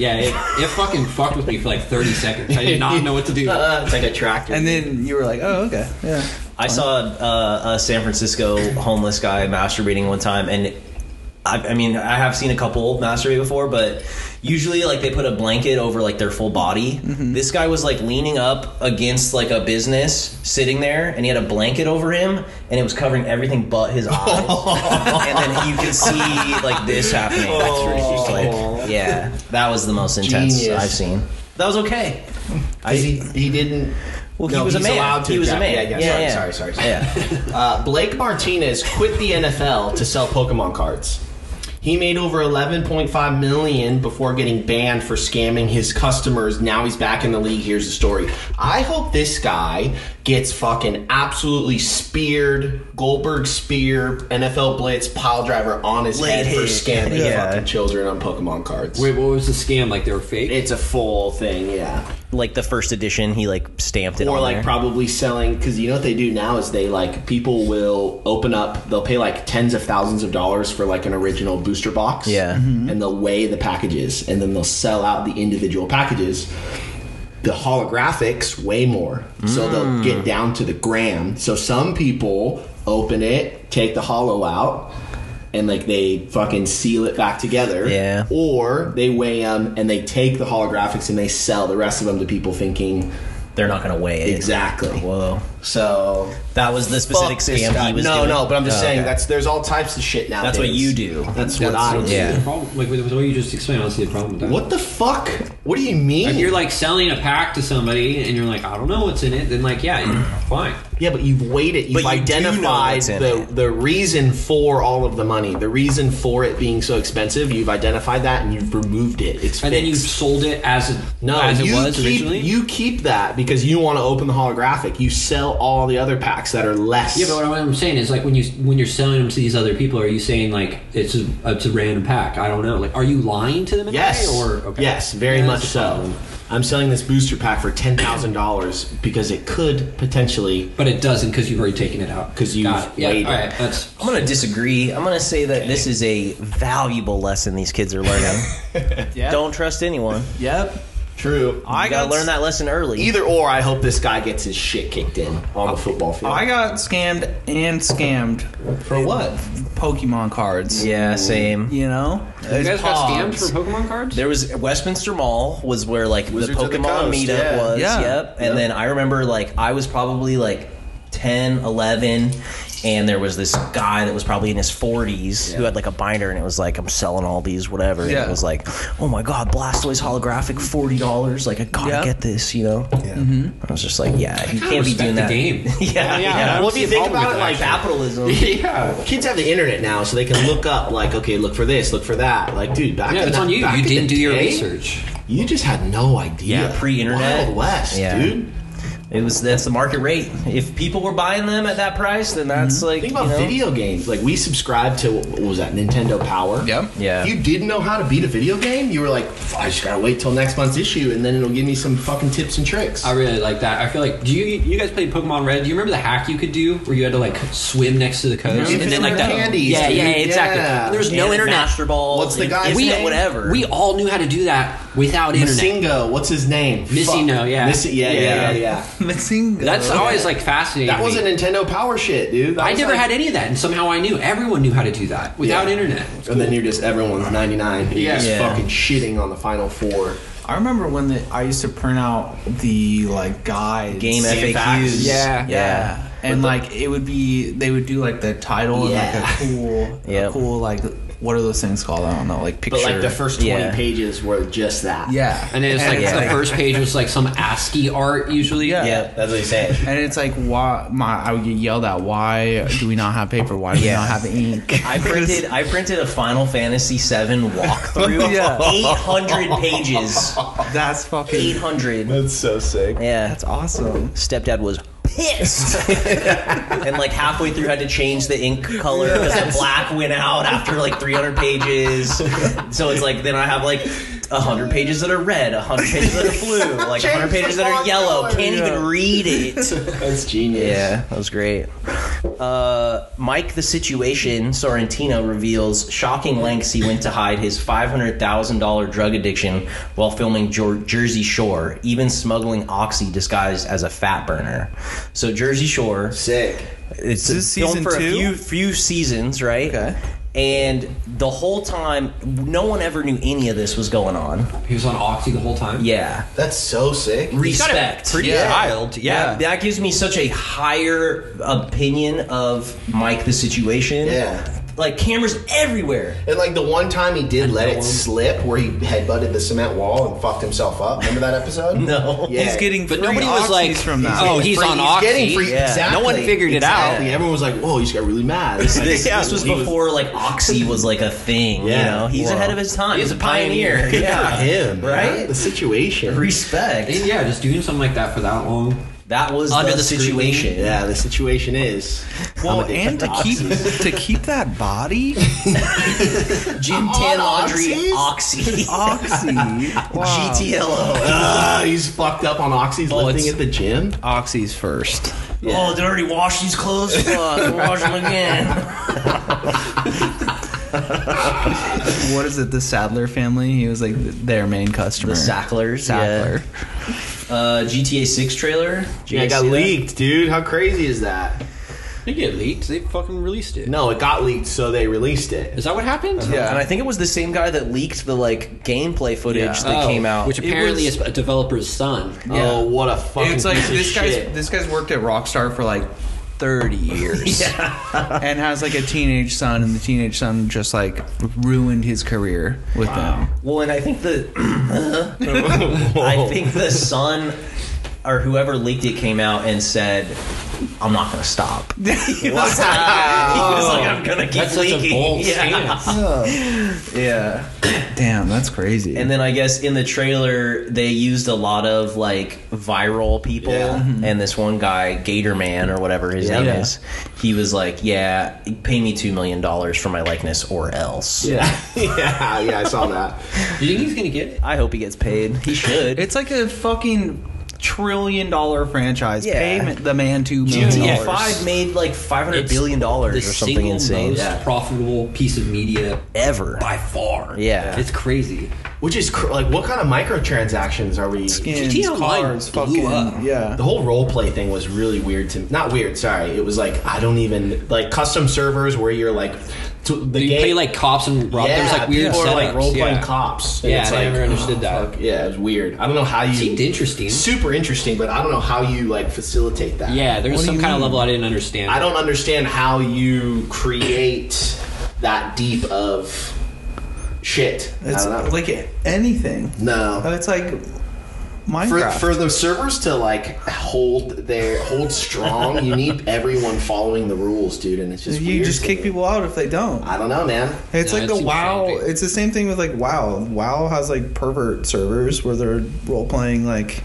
it fucking fucked with me for like 30 seconds. I did not know what to do. It's like a tractor. and then you were like, "Oh, okay, yeah." I saw a San Francisco homeless guy masturbating one time, and I mean, I have seen a couple masturbate before, but usually, like, they put a blanket over, like, their full body. This guy was, like, leaning up against, like, a business, sitting there, and he had a blanket over him, and it was covering everything but his eyes. And then you can see, like, this happening. That's ridiculous. Like, yeah, that was the most intense Genius. I've seen. That was okay. 'Cause he didn't. Well, No, he was a he's man. allowed to He was a ejaculate. man. Yeah, sorry. Yeah. Blake Martinez quit the NFL to sell Pokemon cards. He made over $11.5 million before getting banned for scamming his customers. Now he's back in the league. Here's the story. I hope this guy gets fucking absolutely speared, Goldberg spear, NFL blitz, pile driver on his Late head for hit. scamming Yeah. fucking children on Pokemon cards. Wait, what was the scam? Like they were fake? It's a full thing, yeah. Like the first edition, he like stamped it Or on like there. probably selling, because you know what they do now is they like people will open up, they'll pay like tens of thousands of dollars for like an original booster box, Yeah. and they'll weigh the packages and then they'll sell out the individual packages. The holographics way more, so they'll get down to the gram. So some people open it, take the hollow out, and like they fucking seal it back together. Yeah. Or they weigh them and they take the holographics and they sell the rest of them to people thinking They're not going to weigh it. exactly. Whoa. So That was the specific fuck this scam guy. he was No, doing. no, but I'm just Oh, saying okay. there's all types of shit now. That's what you do. That's what I do. Yeah. The problem, like with what you just explained, I don't see a problem with that. What the fuck? What do you mean? If you're like selling a pack to somebody and you're like, I don't know what's in it, then like, yeah, you're fine. Yeah, but you've weighed it. You've But you do know identified what's in it. the reason for all of the money, the reason for it being so expensive. You've identified that and you've removed it. It's And then you fixed. sold it as it you was keep, originally. You keep that because you want to open the holographic. You sell all the other packs that are less. Yeah, but what I'm saying is like when you're selling them to these other people, are you saying like it's a random pack? I don't know. Like, are you lying to them? In Yes. a way, or okay. Yes, very Yeah, much that's a so. problem. I'm selling this booster pack for $10,000 because it could potentially. But it doesn't because you've already taken it out. 'Cause you've Got it. Yeah, weighed all it. right, that's I'm going to disagree. I'm going to say that this is a valuable lesson these kids are learning. Yeah. Don't trust anyone. Yep. True. I got to learn that lesson early. Either or, I hope this guy gets his shit kicked in on the football field. I got scammed and scammed For what? Pokemon cards. Yeah, same. You know? you guys got scammed for Pokemon cards. There was Westminster Mall was where like Wizards the of the Pokemon Coast, meetup yeah. was. Yeah. Yep. And then I remember like I was probably like 10, 11, and there was this guy that was probably in his 40s who had like a binder, and it was like, I'm selling all these, whatever. And Yeah. it was like, oh my god, Blastoise holographic, $40. Like I gotta Yeah. get this, you know. Yeah. I was just like, yeah, you can't be respect doing the that. game. yeah, yeah. Well, if you think about it, like Capitalism. yeah. kids have the internet now, so they can look up, like, okay, look for this, look for that. Like, dude, back Yeah, in it's the, on you. back You in didn't the do your day, research. You just had no idea. Yeah, pre-internet. Wild West, Yeah. dude. That's the market rate. If people were buying them at that price, then that's like Think about video games. Like, we subscribed to, what was that, Nintendo Power? Yep. Yeah. If you didn't know how to beat a video game, you were like, I just gotta wait till next month's issue, and then it'll give me some fucking tips and tricks. I really like that. I feel like, do you guys play Pokemon Red? Do you remember the hack you could do where you had to like swim next to the coast Infinite and then like that? candies, yeah, dude. yeah, exactly. Yeah. And there was no internet. Master Ball. What's the guy's we name? whatever. We all knew how to do that without internet. Masingo, what's his name? Missino, yeah. Yeah. Missing. That's always like fascinating. That to me. wasn't Nintendo Power shit, dude. That I was never like- had any of that, and somehow I knew. Everyone knew how to do that without Yeah. internet. And then you're just, everyone's 99. You're just Yeah. fucking shitting on the Final Four. I remember when I used to print out the like guides. Game Sand FAQs. facts. Yeah. And But like it would be, they would do like the title and like Yep. a cool like, what are those things called? I don't know, like picture. But like the first 20 Yeah. pages were just that. Yeah. And it was like the first page was like some ASCII art usually. Yeah. Yeah, that's what he's saying. And it's like, why? I would get yelled at. Why do we not have paper? Why do we not have ink? I printed a Final Fantasy VII walkthrough. Yeah. 800 pages. That's fucking. 800. That's so sick. Yeah. That's awesome. Stepdad was pissed. And like halfway through had to change the ink color because the black went out after like 300 pages. So it's like then I have like 100 pages that are red, 100 pages that are blue, like 100 pages that are yellow. Can't even read it. That's genius. Yeah, that was great. Mike the Situation Sorrentino reveals shocking lengths he went to hide his $500,000 drug addiction while filming Jersey Shore, even smuggling oxy disguised as a fat burner. So Jersey Shore, Sick. it's Is this filmed season for two? a few seasons, right? Okay. And the whole time, no one ever knew any of this was going on. He was on Oxy the whole time. Yeah. That's so sick. He's got it Respect. pretty Yeah. dialed. Yeah. That gives me such a higher opinion of Mike the Situation. Yeah. Like cameras everywhere. And like the one time he did let it slip where he headbutted the cement wall and fucked himself up. Remember that episode? No. Yeah. He's getting But free nobody was oxys like, from that. oh, he's on Oxy. getting free. Yeah. Exactly. No one figured it out. Exactly. Everyone was like, whoa, he just got really mad. This was He before like Oxy was like a thing. You Yeah. know, he's Wow. ahead of his time. He's a pioneer. Good Yeah. for him. Right? Man. The situation. Respect. And yeah, just doing something like that for that long. That was Under the the scrutiny. situation. Yeah, the situation is. Well, I'm addicted and to oxys. keep that body, Gym tan laundry Oxys? Oxy. oxy. Wow. GTLO. He's fucked up on oxys lifting it's- at the gym. Oxy's first. Oh, did I already wash these clothes? Fuck, wash them again. What is it? The Sadler family. He was like their main customer. The Sacklers. Sadler. Yeah. GTA 6 trailer. Did you Yeah, it guys got see that? leaked, dude. How crazy is that? It get leaked. They fucking released it. No, it got leaked, so they released it. Is that what happened? Yeah, and I think it was the same guy that leaked the like gameplay footage Yeah. that came out. Which apparently is a developer's son. Oh, what a fucking It's like piece of shit. this guy's worked at Rockstar for like 30 years. And has like a teenage son, and the teenage son just like ruined his career with them. Well, and I think the son or whoever leaked it came out and said, "I'm not going to stop." He was like, "I'm going to keep That's such a leaking." bold Yeah. stance. Yeah. Damn, that's crazy. And then I guess in the trailer they used a lot of like viral people, and this one guy, Gator Man or whatever his name is, he was like, "Yeah, pay me $2 million for my likeness or else." Yeah, I saw that. Do you think he's gonna get it? I hope he gets paid. He should. it's like a fucking $1 trillion franchise. Yeah. Pay the man $2 million. GTA 5 made like $500 billion or the something single insane. most profitable piece of media Ever. by far. Yeah. It's crazy. Which is like, what kind of microtransactions are we? Skins, GTA Online cars, blew fucking up. yeah. The whole role play thing was really weird to me. Not weird, sorry. It was like, I don't even like custom servers where you're like, the You game. play like cops and rob. There's like weird people are setups. like role playing yeah. cops. And Yeah, it's I like, never understood that. fuck, yeah, it was weird. I don't know how you. Seemed interesting. Super interesting, but I don't know how you like facilitate that. Yeah, there was What do some you kind of mean? level I didn't understand. I don't understand how you create that deep of shit. It's I don't know. like anything. No. It's like Minecraft. For the servers to like hold strong, you need everyone following the rules, dude. And it's just you weird just to kick me. people out if they don't. I don't know, man. It's No, like it the seems WoW. shocking. It's the same thing with like WoW. WoW has like pervert servers where they're role playing like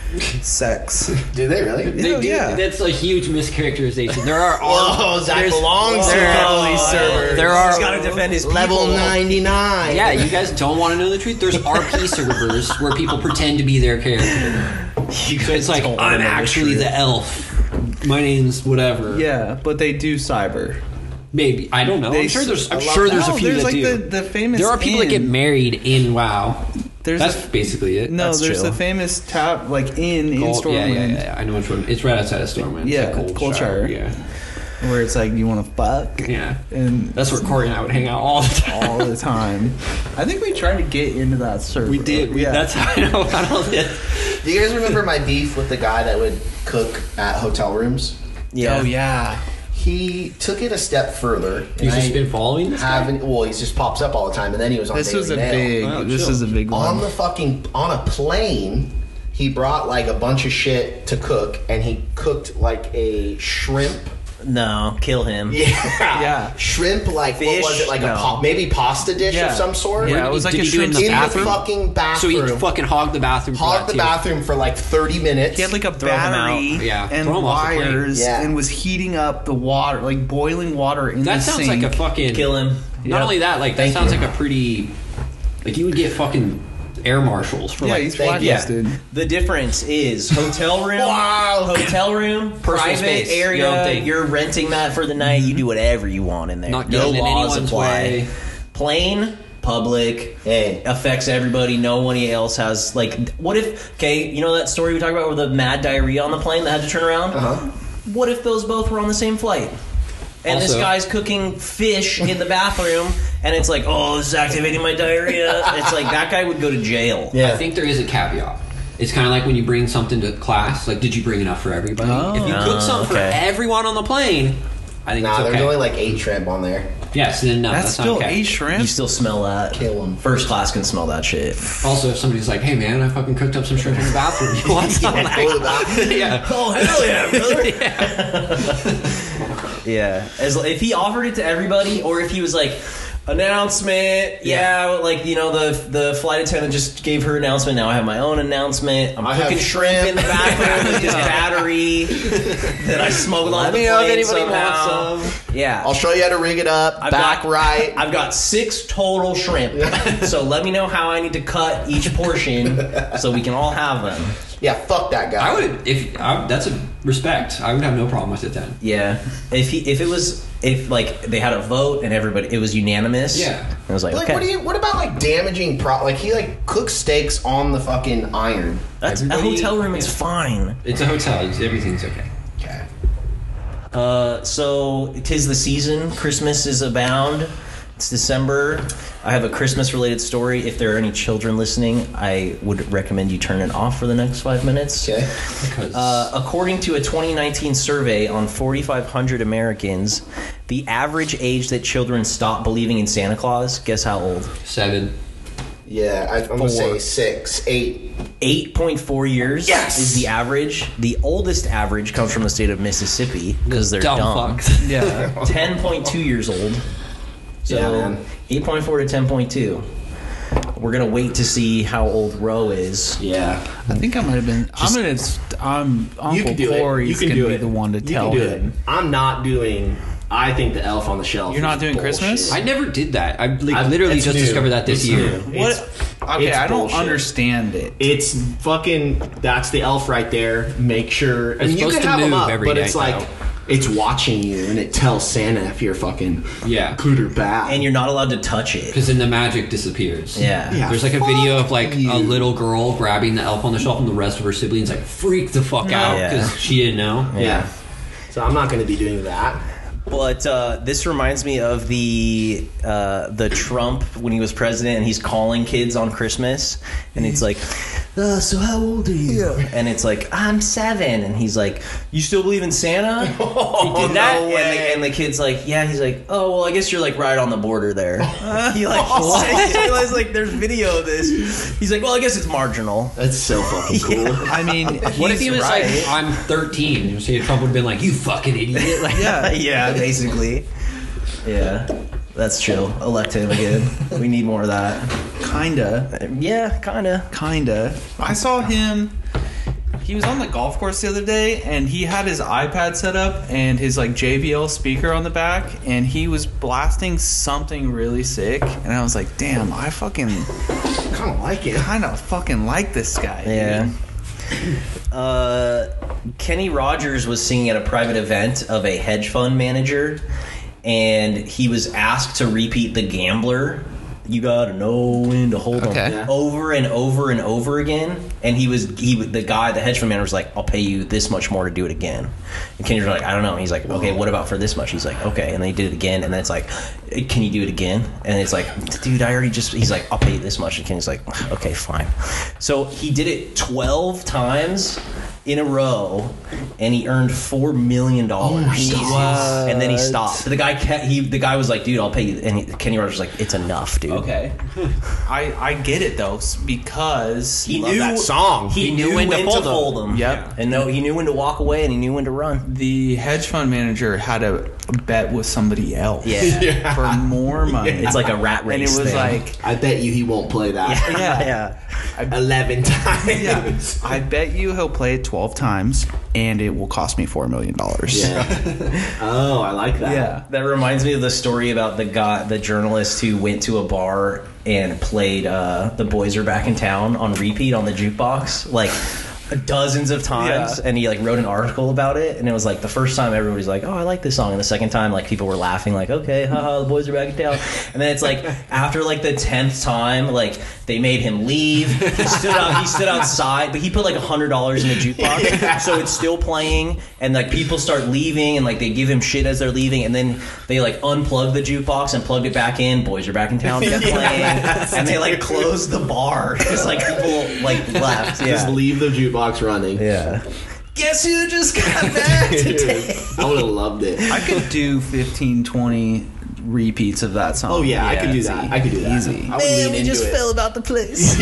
sex. Do they really? They do. yeah. That's a huge mischaracterization. There are Oh, Zach there's- belongs to there the are- police server. There are He's got to defend his people. Level 99. Yeah, you guys don't want to know the truth. There's RP servers where people pretend to be their character. So it's like, don't wanna I'm know the actually truth. the elf. My name's whatever. Yeah, but they do cyber. Maybe. I don't know. They I'm sure there's s- a few there's that like do. the famous. There are people that get married in WoW. There's That's basically it. no. That's There's true. the famous tap like in Gold- Stormwind yeah. I know which one. It's right outside of Stormwind. Yeah, It's like Coldshire. Yeah. where it's like you want to fuck Yeah. and That's where Corey and I would hang out all the time. all the time. I think we tried to get into that server. We did. Yeah. That's how I know about all this. Do you guys remember my beef with the guy that would cook at hotel rooms? Yeah. Oh yeah. He took it a step further. and You've just I been following this guy? haven't. Well, he just pops up all the time, and then he was on This Daily was a Mail. big. Wow, this chill. is a big one. On a plane. He brought like a bunch of shit to cook, and he cooked like a shrimp. No, kill him. Yeah. Shrimp, like Fish? what was it? Like No. maybe pasta dish Yeah. of some sort. Yeah, it was like Did a he do it in shrimp the in bathroom? the fucking So bathroom. he fucking hogged the bathroom. for hogged that, the too. bathroom for like 30 minutes. He had like a Throw him battery out. Yeah, and throw him off the plane. wires Yeah. and was heating up the water, like boiling water in That the sounds sink. like a fucking. Kill him. Not Yeah. only that, like that Thank sounds you. like a pretty. Like you would get fucking air marshals for Yeah, like. he's thank you. blacklisted. The difference is hotel room, hotel room, private space, your own area. thing. You're renting that for the night. You do whatever you want in there. Not no getting in laws anyone's apply. way. Plane, public, Hey. affects everybody. No one else has like. What if? Okay, you know that story we talked about with the mad diarrhea on the plane that had to turn around. What if those both were on the same flight? And this Also- guy's cooking fish in the bathroom, and it's like, oh, this is activating my diarrhea. It's like that guy would go to jail. Yeah. I think there is a caveat. It's kind of like when you bring something to class. Like, did you bring enough for everybody? If you cook something okay. for everyone on the plane, I think Nah, it's okay. there's only like 8 shrimp on there. Yes, then no, That's that's, still not okay. 8 shrimp. You still smell that. Kill 'em. First class can smell that shit. Also, if somebody's like, "Hey, man, I fucking cooked up some shrimp in the bathroom. You want some?" Go to the bathroom. Yeah. Oh hell yeah, brother! Yeah, as if he offered it to everybody, or if he was like, announcement, yeah, like you know the flight attendant just gave her announcement. Now I have my own announcement. I'm I cooking have shrimp in the shrimp. bathroom with this battery that I smuggled on Let the me know if plane anybody somehow. wants some. Yeah, I'll show you how to rig it up. I've back got- right. I've got 6 total shrimp. So let me know how I need to cut each portion so we can all have them. Yeah, fuck that guy. I would that's a respect. I would have no problem with it then. Yeah, if like they had a vote and everybody it was unanimous. Yeah. I was like, Like, okay, what about like damaging like he like cooks steaks on the fucking iron. that's a everybody- hotel room. It's fine. It's a hotel. Everything's okay. Okay. So 'tis the season. Christmas is abound. It's December. I have a Christmas related story. If there are any children listening, I would recommend you turn it off for the next 5 minutes. Okay. Because According to a 2019 survey on 4,500 Americans, the average age that children stop believing in Santa Claus, guess how old? 7. Yeah, I'm gonna say 6, 8. 8.4 years Yes! is the average. The oldest average comes from the state of Mississippi because they're dumb. fucks. Yeah. 10.2 years old. So Yeah, man. 8.4 to 10.2. We're gonna wait to see how old Roe is. Yeah. I think I might have been. I'm You Uncle can do it. Corey's You can gonna do be it. the one to You tell can do him. it. I'm not doing. I think the Elf on the Shelf. You're not is doing bullshit. Christmas? I never did that. I like, I've- literally it's just new. discovered that this It's year. new. What? It's- Okay, it's I don't bullshit. understand it. It's fucking. That's the elf right there. Make sure. I mean, you supposed can to have them move up, every but day, it's like though. it's watching you, and it tells Santa if you're fucking Yeah. good or bad. And you're not allowed to touch it. Because then the magic disappears. Yeah. Yeah. There's like a video of like you. a little girl grabbing the elf on the shelf, and the rest of her siblings like freak the fuck out Yeah. because she didn't know. yeah. So I'm not going to be doing that. But this reminds me of the Trump when he was president and he's calling kids on Christmas and it's like, so how old are you? And it's like, I'm 7. And he's like, you still believe in Santa? He did that, no way. and the kid's like, yeah. He's like, oh well, I guess you're like right on the border there. He like, I realized like there's video of this. He's like, well, I guess it's marginal. That's so fucking cool. I mean, What if he was right. like, I'm 13? You say Trump would have been like, you fucking idiot. Like, yeah, Yeah, basically. Yeah, that's chill. Elect him again. We need more of that. kinda. Yeah, kinda. I saw him. He was on the golf course the other day, and he had his iPad set up and his like JBL speaker on the back, and he was blasting something really sick. And I was like, damn, I fucking kind of like it. kind of fucking like this guy. Yeah. Kenny Rogers was singing at a private event of a hedge fund manager, and he was asked to repeat The Gambler. You gotta know when to hold Okay. on. Yeah. Over and over and over again. And the hedge fund manager was like, I'll pay you this much more to do it again. And Kenny's like, I don't know. And he's like, okay, what about for this much? He's like, okay. And they did it again. And then it's like, can you do it again? And it's like, dude, he's like, I'll pay you this much. And Kenny's like, okay, fine. So he did it 12 times in a row, and he earned $4 million. And then he stopped. The guy was like, dude, I'll pay you. And Kenny Rogers was like, it's enough, dude. Okay. I get it though, because He Love knew that song. He knew when to fold them. Yep. And he knew when to walk away, and he knew when to run. the hedge fund manager had a bet with somebody else Yeah. for more money. It's like a rat and it race was thing. like, I bet you he won't play that yeah. 11 times. Yeah, I bet you he'll play it 12 times, and it will cost me $4 million. Yeah. Oh, I like that. Yeah. That reminds me of the story about the journalist who went to a bar and played The Boys Are Back in Town on repeat on the jukebox, like dozens of times. Yeah. And he like wrote an article about it, and it was like the first time everybody's like, oh, I like this song, and the second time like people were laughing like, okay, haha, the boys are back in town. And then it's like after like the 10th time, like they made him leave. He stood outside, but he put like $100 in the jukebox, so it's still playing, and like people start leaving, and like they give him shit as they're leaving, and then they like unplugged the jukebox and plugged it back in. Boys Are Back in Town kept playing, and they like closed the bar because like people like left. Just leave the jukebox running. Yeah. Guess who just got back today? I would have loved it. I could do 15, 20 repeats of that song. Oh yeah, I could do that. I could do that. Easy. I would lean into it. about the place.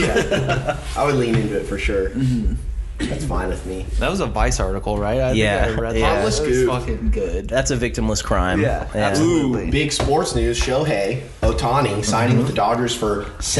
I would lean into it for sure. That's fine with me. That was a Vice article, right? I Yeah, think I read yeah. that. Let's It was go. fucking good. That's a victimless crime. Yeah, absolutely. Ooh, big sports news. Shohei Ohtani signing with the Dodgers for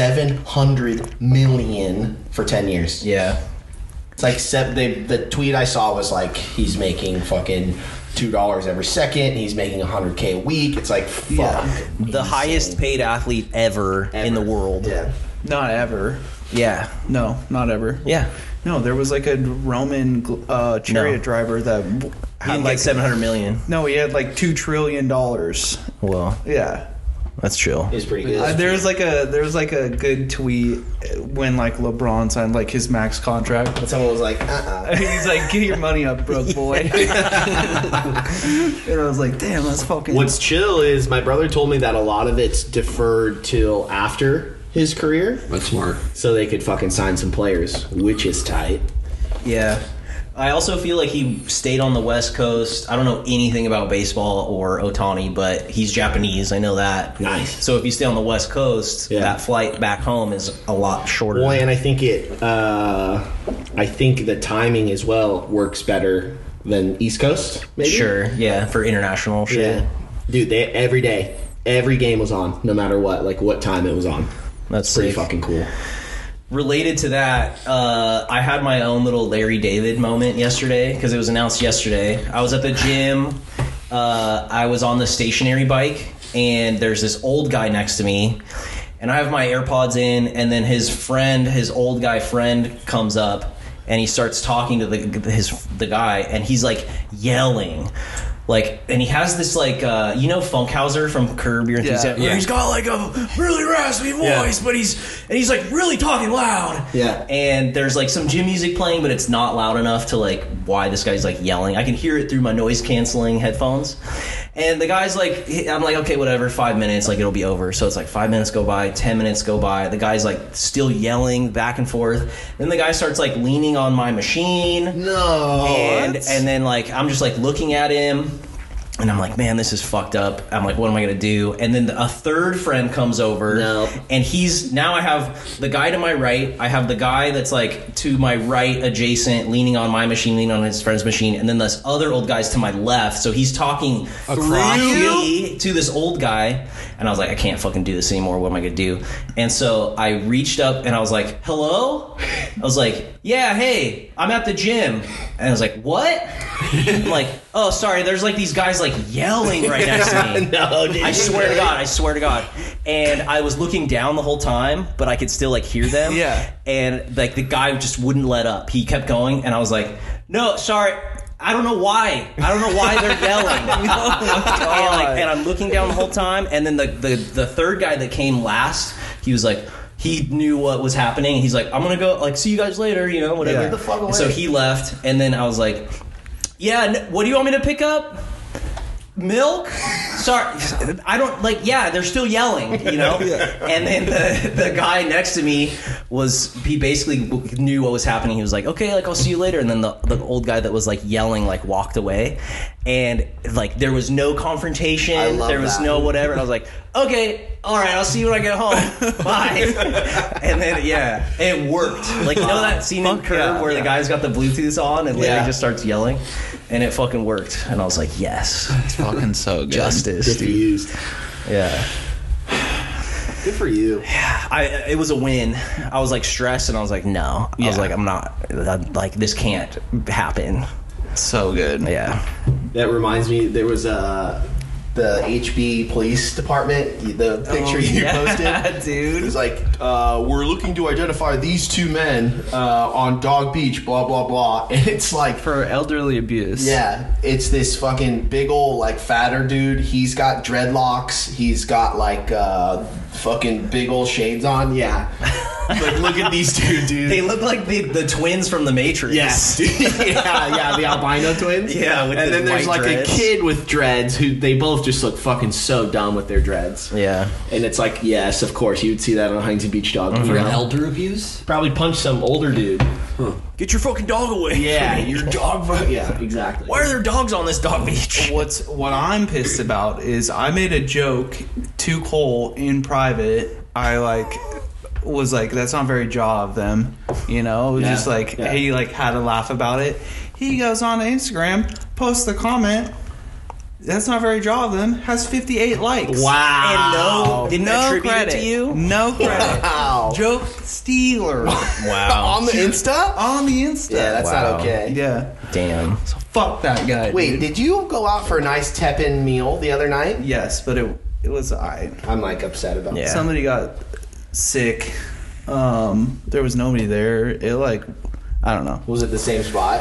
$700 million for 10 years. Yeah. It's like the tweet I saw was like he's making fucking $2 every second. He's making $100K a week. It's like fuck. The highest paid athlete ever in the world. Yeah. Not ever. Yeah. No, not ever. Yeah. No, there was like a Roman chariot No. driver that He had didn't like get 700 million. no, he had like $2 trillion. Well, Yeah. that's chill. It's pretty good. There was like a good tweet when like LeBron signed like his max contract. But someone was like, He's like, "Get your money up, broke boy." And I was like, "Damn, that's fucking." What's chill is my brother told me that a lot of it's deferred till after his career, That's smart. so they could fucking sign some players, which is tight. Yeah. I also feel like he stayed on the West Coast. I don't know anything about baseball or Ohtani, but he's Japanese. I know that. Nice. So if you stay on the West Coast, Yeah. that flight back home is a lot shorter. Well, and I think I think the timing as well works better than East Coast. Maybe. Sure. Yeah. For international shit. Yeah. Dude, every day, every game was on, no matter what, like what time it was on. That's Pretty sick. fucking cool. Related to that, I had my own little Larry David moment yesterday because it was announced yesterday. I was at the gym. I was on the stationary bike, and there's this old guy next to me, and I have my AirPods in, and then his old guy friend comes up, and he starts talking to the guy, and he's like yelling. Like, and he has this like Funkhauser from Curb Your Enthusiasm. Yeah. He's got like a really raspy voice, but he's like really talking loud. Yeah. And there's like some gym music playing, but it's not loud enough to like why this guy's like yelling. I can hear it through my noise canceling headphones. And the guy's like, I'm like, okay, whatever, 5 minutes, like it'll be over. So it's like 5 minutes go by, 10 minutes go by. The guy's like still yelling back and forth. Then the guy starts like leaning on my machine. No. And then like I'm just like looking at him, And I'm like, man, this is fucked up. I'm like, what am I going to do? And then a third friend comes over. No. And now I have the guy to my right. I have the guy that's like to my right adjacent, leaning on my machine, leaning on his friend's machine. And then this other old guy's to my left. So he's talking through me to this old guy. And I was like, I can't fucking do this anymore. What am I going to do? And so I reached up and I was like, hello? I was like, yeah, hey, I'm at the gym. And I was like, what? I'm like, oh, sorry, there's like these guys like yelling right next to me. No, dude. I swear to God. And I was looking down the whole time, but I could still like hear them. Yeah. And like the guy just wouldn't let up. He kept going, and I was like, no, sorry. I don't know why. They're yelling. And I'm looking down the whole time, and then the third guy that came last, he was like, he knew what was happening. He's like, I'm gonna go, like, see you guys later, you know, whatever. Get the fuck away. And so he left, and then I was like, yeah, what do you want me to pick up? Milk? Sorry, I don't, like, yeah, they're still yelling, you know? And then the guy next to me he basically knew what was happening. He was like, okay, like, I'll see you later. And then the old guy that was like yelling, like, walked away. And like, there was no confrontation. I love there was that. no whatever. And I was like, okay, all right, I'll see you when I get home. Bye. And then, yeah, it worked. Like, you know that scene in Curb where the guy's got the Bluetooth on and Larry just starts yelling? And it fucking worked. And I was like, yes. It's fucking so good. Justice, dude. Diffused. Yeah. Good for you. It was a win. I was like stressed and I was like, no. I was like, I'm like, this can't happen. So good. Yeah. That reminds me, there was The HB Police Department, the picture you posted. Dude. It was like, we're looking to identify these two men on Dog Beach, blah, blah, blah. And it's like, For elderly abuse. yeah, it's this fucking big old, like, fatter dude. He's got dreadlocks. He's got, like, fucking big old shades on. Yeah. Like, look at these two dudes. They look like the twins from The Matrix. Yes. yeah, the albino twins. Yeah, with and the then there's white like dreads. a kid with dreads who they both just look fucking so dumb with their dreads. Yeah. And it's like, yes, of course, you would see that on Huntington Beach Dog. For elder abuse? Probably punch some older dude. Get your fucking dog away. Yeah, your dog. Yeah, exactly. Why are there dogs on this dog beach? What I'm pissed about is I made a joke to Cole in private. I was like, that's not very jaw of them, you know. It was just like he like had to laugh about it. He goes on Instagram, posts the comment. That's not very jaw of them. Has 58 likes. Wow. And didn't No attribute credit it to you. No credit. Wow. Joke stealer Wow. On the Insta? on the Insta. Yeah, that's Wow. not okay. Yeah. Damn. So fuck that guy. Wait, dude. did you go out for a nice teppan meal the other night? Yes, but it was I'm like upset about Yeah. somebody got sick. There was nobody there. It like, I don't know. Was it the same spot?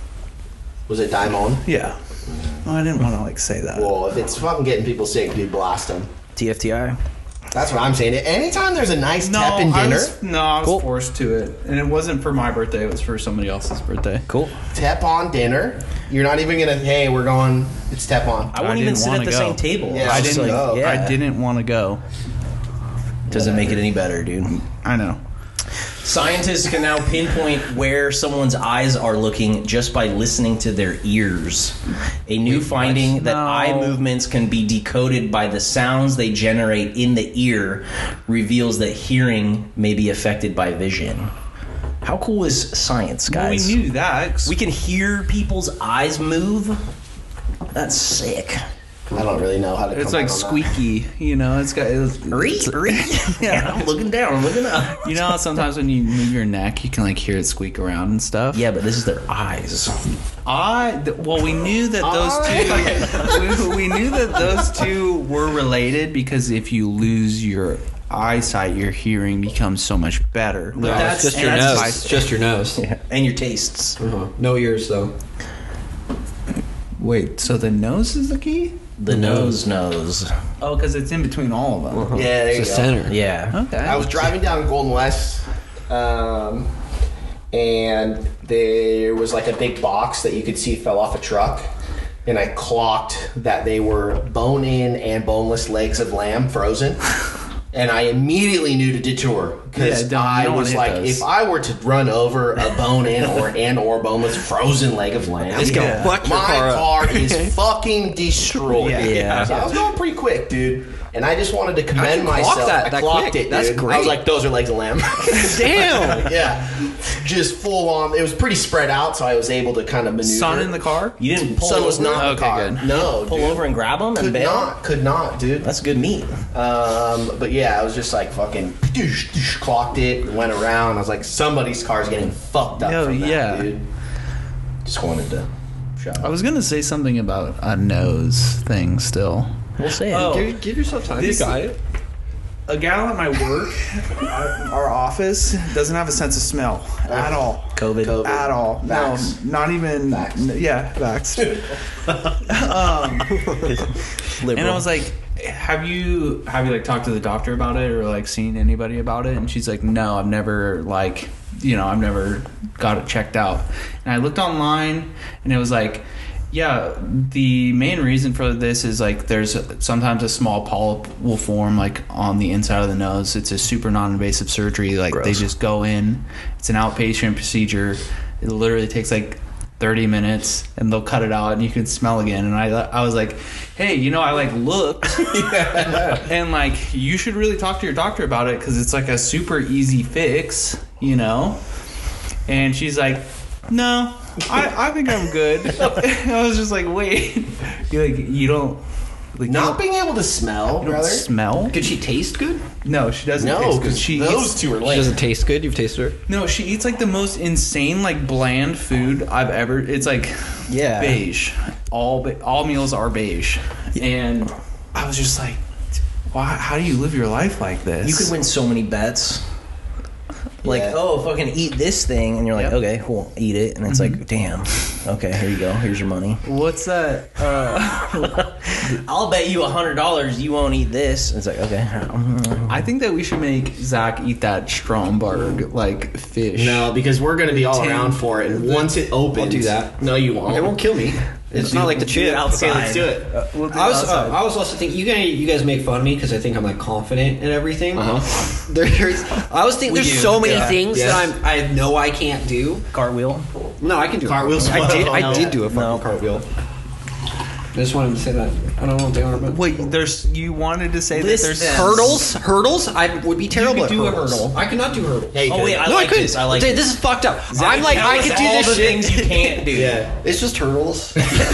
Was it Diamond? Yeah. Oh, I didn't want to like say that. Well, if it's fucking getting people sick, dude, blast them. TFTI. That's what I'm saying. Anytime there's a nice teppan I dinner, was Cool. forced to it, and it wasn't for my birthday. It was for somebody else's birthday. Cool. tep on dinner, you're not even gonna, hey, we're going, it's tep on. I wouldn't even didn't sit at wanna the go. same table. Yeah, I I just didn't like, go. yeah. I didn't want to go. Doesn't make it any better, dude. I know. Scientists can now pinpoint where someone's eyes are looking just by listening to their ears. A new finding that No. eye movements can be decoded by the sounds they generate in the ear reveals that hearing may be affected by vision. How cool is science, Well, we guys? knew that. 'cause We can hear people's eyes move. That's sick. I don't really know how to. it's come like out on squeaky, you know. It's got. Yeah, I'm looking down. I'm looking up. You know how sometimes when you move your neck, you can like hear it squeak around and stuff. Yeah, but this is their eyes. Well, we knew that those two. we knew that those two were related because if you lose your eyesight, your hearing becomes so much better. No, that's- it's just your and nose. that's- It's just your nose. And your tastes. No ears, though. Wait, so the nose is the key? The nose knows. Oh, because it's in between all of them. that. Yeah, there you It's go. the center. Yeah. Okay. I was driving down Golden West, and there was like a big box that you could see fell off a truck, and I clocked that they were bone-in and boneless legs of lamb frozen. And I immediately knew to detour because I was like, if I were to run over a bone-in or boneless frozen leg of lamb, It's gonna fuck your my car is fucking destroyed. Yeah. So I was going pretty quick, dude. And I just wanted to commend myself. that I clocked quick? it, That's dude. great. I was like, those are legs of lamb. Damn. Yeah. Just full on. It was pretty spread out, so I was able to kind of maneuver. Son in the car? You didn't pull Son was over, not in the car. good. No, pull dude. over and grab them and Could bail. could not, dude. That's good meat. But yeah, I was just like fucking clocked it, went around. I was like, somebody's car's getting fucked up from that, dude. Just wanted to shout I out. was gonna say something about a nose thing still. We'll say it. Oh. Give yourself time. This- you got it. A gal at my work, our office, doesn't have a sense of smell at all. COVID. At all. Vax. No, not even. Yeah, vax. Liberal. And I was like, have you like talked to the doctor about it or like seen anybody about it? And she's like, no, I've never I've never got it checked out. And I looked online and it was like, yeah, the main reason for this is like there's sometimes a small polyp will form like on the inside of the nose. It's a super non-invasive surgery. Like they just go in. It's an outpatient procedure. It literally takes like 30 minutes and they'll cut it out and you can smell again. And I was like, hey, I like looked and like you should really talk to your doctor about it because it's like a super easy fix, And she's like, no, I think I'm good. I was just like, wait, you don't like Not being able to smell, you don't brother. smell? Could she taste good? No, she doesn't. No, taste good. because She those eats, two are She lame. doesn't taste good. You've tasted her. no, she eats like the most insane like bland food I've ever. It's like Yeah. beige. All meals are beige, and I was just like, why? How do you live your life like this? You could win so many bets. Like, Yeah. oh, fucking eat this thing, and you're like, Yep. okay, cool, eat it, and it's like, damn, okay, here you go, here's your money. What's that? I'll bet you $100 you won't eat this. It's like, okay, I think that we should make Zach eat that Stromberg like fish. No, because we're going to be all Tin- around for it. And once it opens... I'll do that. No, you won't. It won't kill me. It's not like the chip. Okay, let's do it. We'll do I was outside. I was also thinking you guys make fun of me because I think I'm like confident in everything. I was thinking there's do. so many Yeah. things Yes. that I know I can't do. cartwheel. No, I can do Cartwheels. I did. I No. did do a fucking No. cartwheel. I just wanted to say that. I don't know what they are, but Wait, you wanted to say List that there's them. hurdles. I would be terrible could at do a hurdles. hurdle. I could not do hurdles. Yeah, you Oh could. wait, I no, like I couldn't. this. I like Dude, this. this is fucked up. Zach, I'm like, tell I us could do all this the shit. things you can't do. Yeah. It's just hurdles.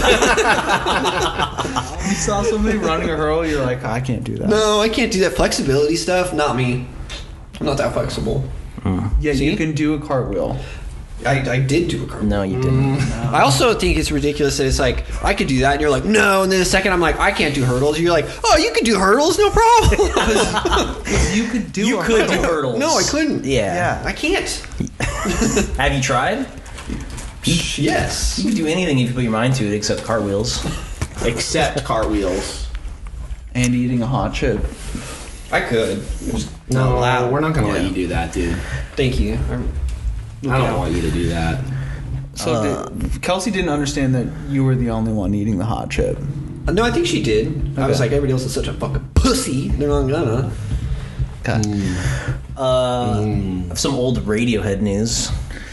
you saw somebody running a hurdle, you're like, I can't do that. No, I can't do that flexibility stuff. Not me. I'm not that flexible. Yeah, you can do a cartwheel. I did do a cartwheel. No, you didn't. I also think it's ridiculous that it's like I could do that, and you're like, no. And then the second I'm like, I can't do hurdles. You're like, oh, you can do hurdles, no problem. You could do You a could do hurdle. hurdles. No, I couldn't. Yeah. I can't. Have you tried? Yes. You can do anything if you put your mind to it, except cartwheels. Except cartwheels. And eating a hot chip. I could. No, allowed. we're not going to let Yeah. you do that, dude. Thank you. I don't want you to do that. So Kelsey didn't understand that you were the only one eating the hot chip. No, I think she did. I was like, everybody else is such a fucking pussy. They're not gonna. Okay. Some old Radiohead news.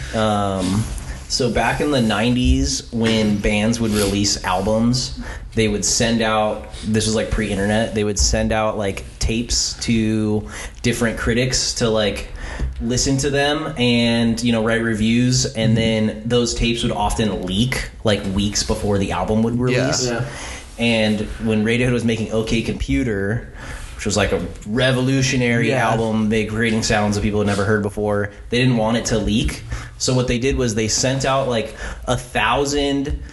So back in the 90s, when bands would release albums, they would send out, this was like pre-internet, they would send out like tapes to different critics to like listen to them and, write reviews, and then those tapes would often leak like weeks before the album would release. Yeah. And when Radiohead was making OK Computer, which was like a revolutionary album, they creating sounds that people had never heard before, they didn't want it to leak. So what they did was they sent out like 1,000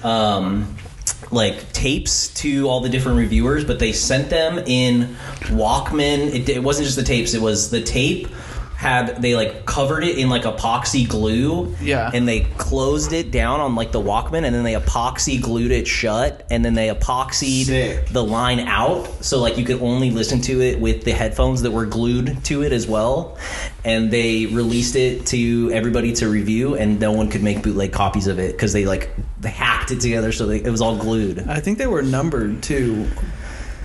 like tapes to all the different reviewers, but they sent them in Walkman. It wasn't just the tapes, it was the tape they like covered it in like epoxy glue, and they closed it down on like the Walkman, and then they epoxy glued it shut, and then they epoxied the line out, so like you could only listen to it with the headphones that were glued to it as well. And they released it to everybody to review, and no one could make bootleg copies of it because they hacked it together, so it was all glued. I think they were numbered too.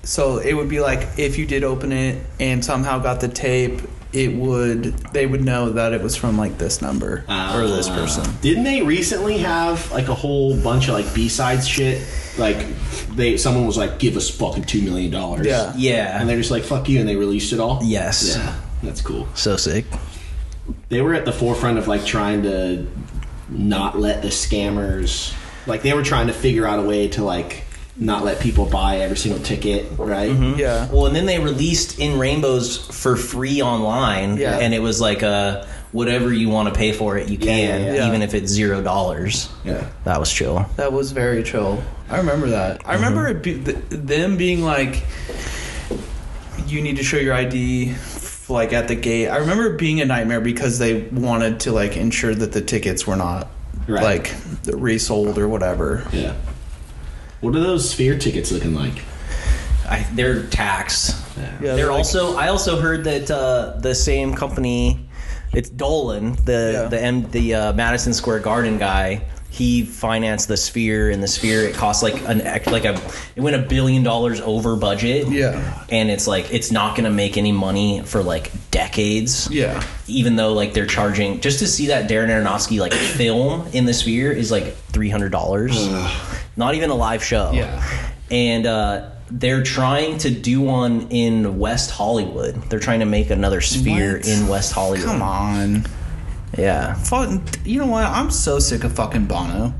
so it would be like if you did open it and somehow got the tape, they would know that it was from like this number or this person. Didn't they recently have like a whole bunch of like B-sides shit? Like someone was like, give us fucking $2 million. Yeah. Yeah. And they're just like, fuck you, and they released it all? Yes. Yeah, that's cool. So sick. They were at the forefront of like trying to not let the scammers, like they were trying to figure out a way to like not let people buy every single ticket, right? Mm-hmm. Yeah. Well, and then they released In Rainbows for free online, Yeah. and it was like whatever you want to pay for it, you can, yeah. even if it's $0. Yeah. That was chill. That was very chill. I remember that. I remember them being like, you need to show your ID like at the gate. I remember it being a nightmare because they wanted to like ensure that the tickets were not Right. like resold or whatever. Yeah. What are those Sphere tickets looking like? They're taxed. Yeah, They're like- also. I also heard that the same company, it's Dolan, the Madison Square Garden guy. He financed the Sphere, and the Sphere it cost like it went $1 billion over budget. Yeah. and it's like it's not going to make any money for like decades. Yeah. Even though like they're charging just to see that Darren Aronofsky like film in the Sphere is like $300. Not even a live show. Yeah. And they're trying to do one in West Hollywood. They're trying to make another Sphere What? in West Hollywood. Come on. Yeah. You know what? I'm so sick of fucking Bono.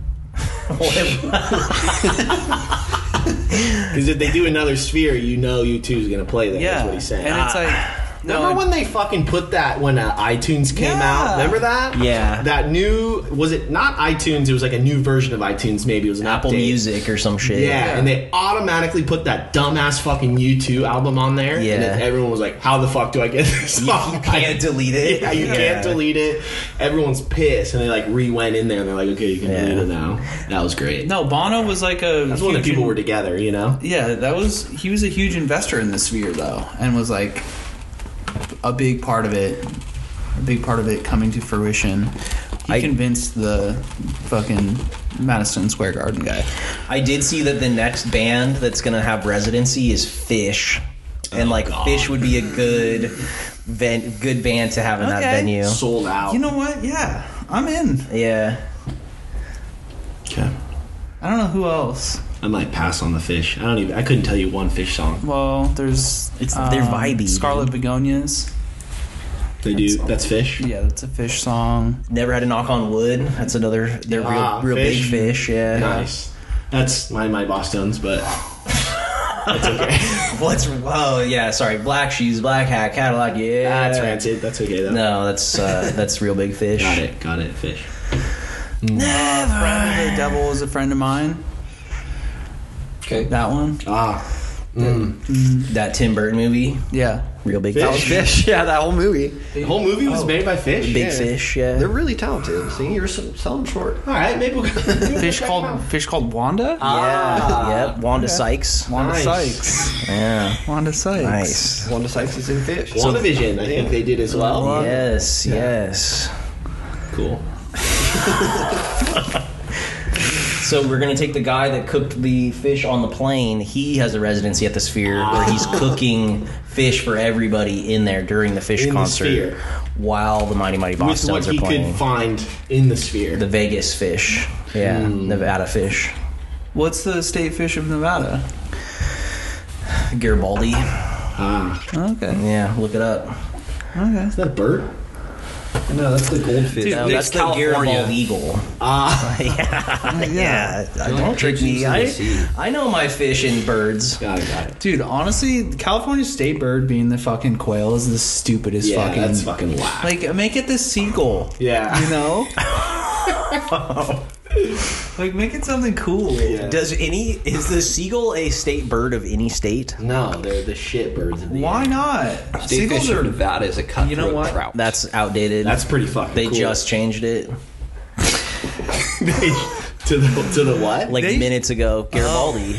Because if they do another Sphere, you know U2 is going to play there. Yeah. That's what he's saying. And it's like, Remember when they fucking put that when iTunes came out? Remember that? Yeah. That new, was it not iTunes? It was like a new version of iTunes. Maybe it was an Apple update. Music or some shit. Yeah, and they automatically put that dumbass fucking U2 album on there. Yeah. And then everyone was like, how the fuck do I get this You song? can't delete it. Yeah, you can't delete it. Everyone's pissed. And they like re-went in there and they're like, okay, you can delete it now. That was great. no, Bono was like a. That's when the people were together, you know? Yeah, he was a huge investor in the Sphere though, and was like a big part of it coming to fruition. He convinced the fucking Madison Square Garden guy. I did see that the next band that's gonna have residency is Fish, and Fish would be a good band to have in that Okay. venue. Sold out. You know what? Yeah, I'm in. Yeah. Okay. I don't know who else. I might pass on the Fish. I couldn't tell you one Fish song. Well, there's They're vibey. Scarlet Begonias. They do. That's Fish. Yeah, that's a Fish song. Never Had to Knock on Wood. That's another. They're real big Fish. Fish. Yeah. Nice. That's my boss tones, but that's okay. Yeah. Sorry. Black Shoes, Black Hat, Cadillac. Yeah. That's rancid. That's okay though. No, that's Real Big Fish. Got it. Fish. Friend of the Devil is a Friend of Mine. Okay. That one. That Tim Burton movie. Yeah. Real Big Fish. Fish. Fish. Yeah, that whole movie. The whole movie was made by Fish. Big Fish. Yeah. They're really talented. See, you're selling short. All right, maybe we'll Fish called Wanda. Yeah. Yep. Wanda Sykes. Wanda Nice. Sykes. Yeah. Wanda Sykes. Nice. Wanda Sykes is in Fish. WandaVision, I think they did as well. Yes. Yes. Cool. So we're gonna take the guy that cooked the fish on the plane. He has a residency at the Sphere where he's cooking fish for everybody in there during the Fish In the concert Sphere. while the Mighty Mighty Boss With what Stones are he playing. could find in the Sphere. The Vegas fish, yeah, Nevada fish, What's the state fish of Nevada? Garibaldi. Okay. Yeah, look it up. Okay. Is that a bird? No, that's the goldfish. No, that's the Garibaldi eagle. Yeah. Don't trick me. I know my fish and birds. Got it. Dude, honestly, California state bird being the fucking quail is the stupidest Yeah, fucking. that's fucking whack. Like, make it the seagull. Yeah. You know? Like, make it something cool. Yeah. Is the seagull a state bird of any state? No, they're the shit birds in the Why air. not? State Seagulls fish of are. Nevada is a cutthroat You know what? trout. That's outdated. That's pretty fucking They cool. just changed it to the what? like They- minutes ago. Garibaldi.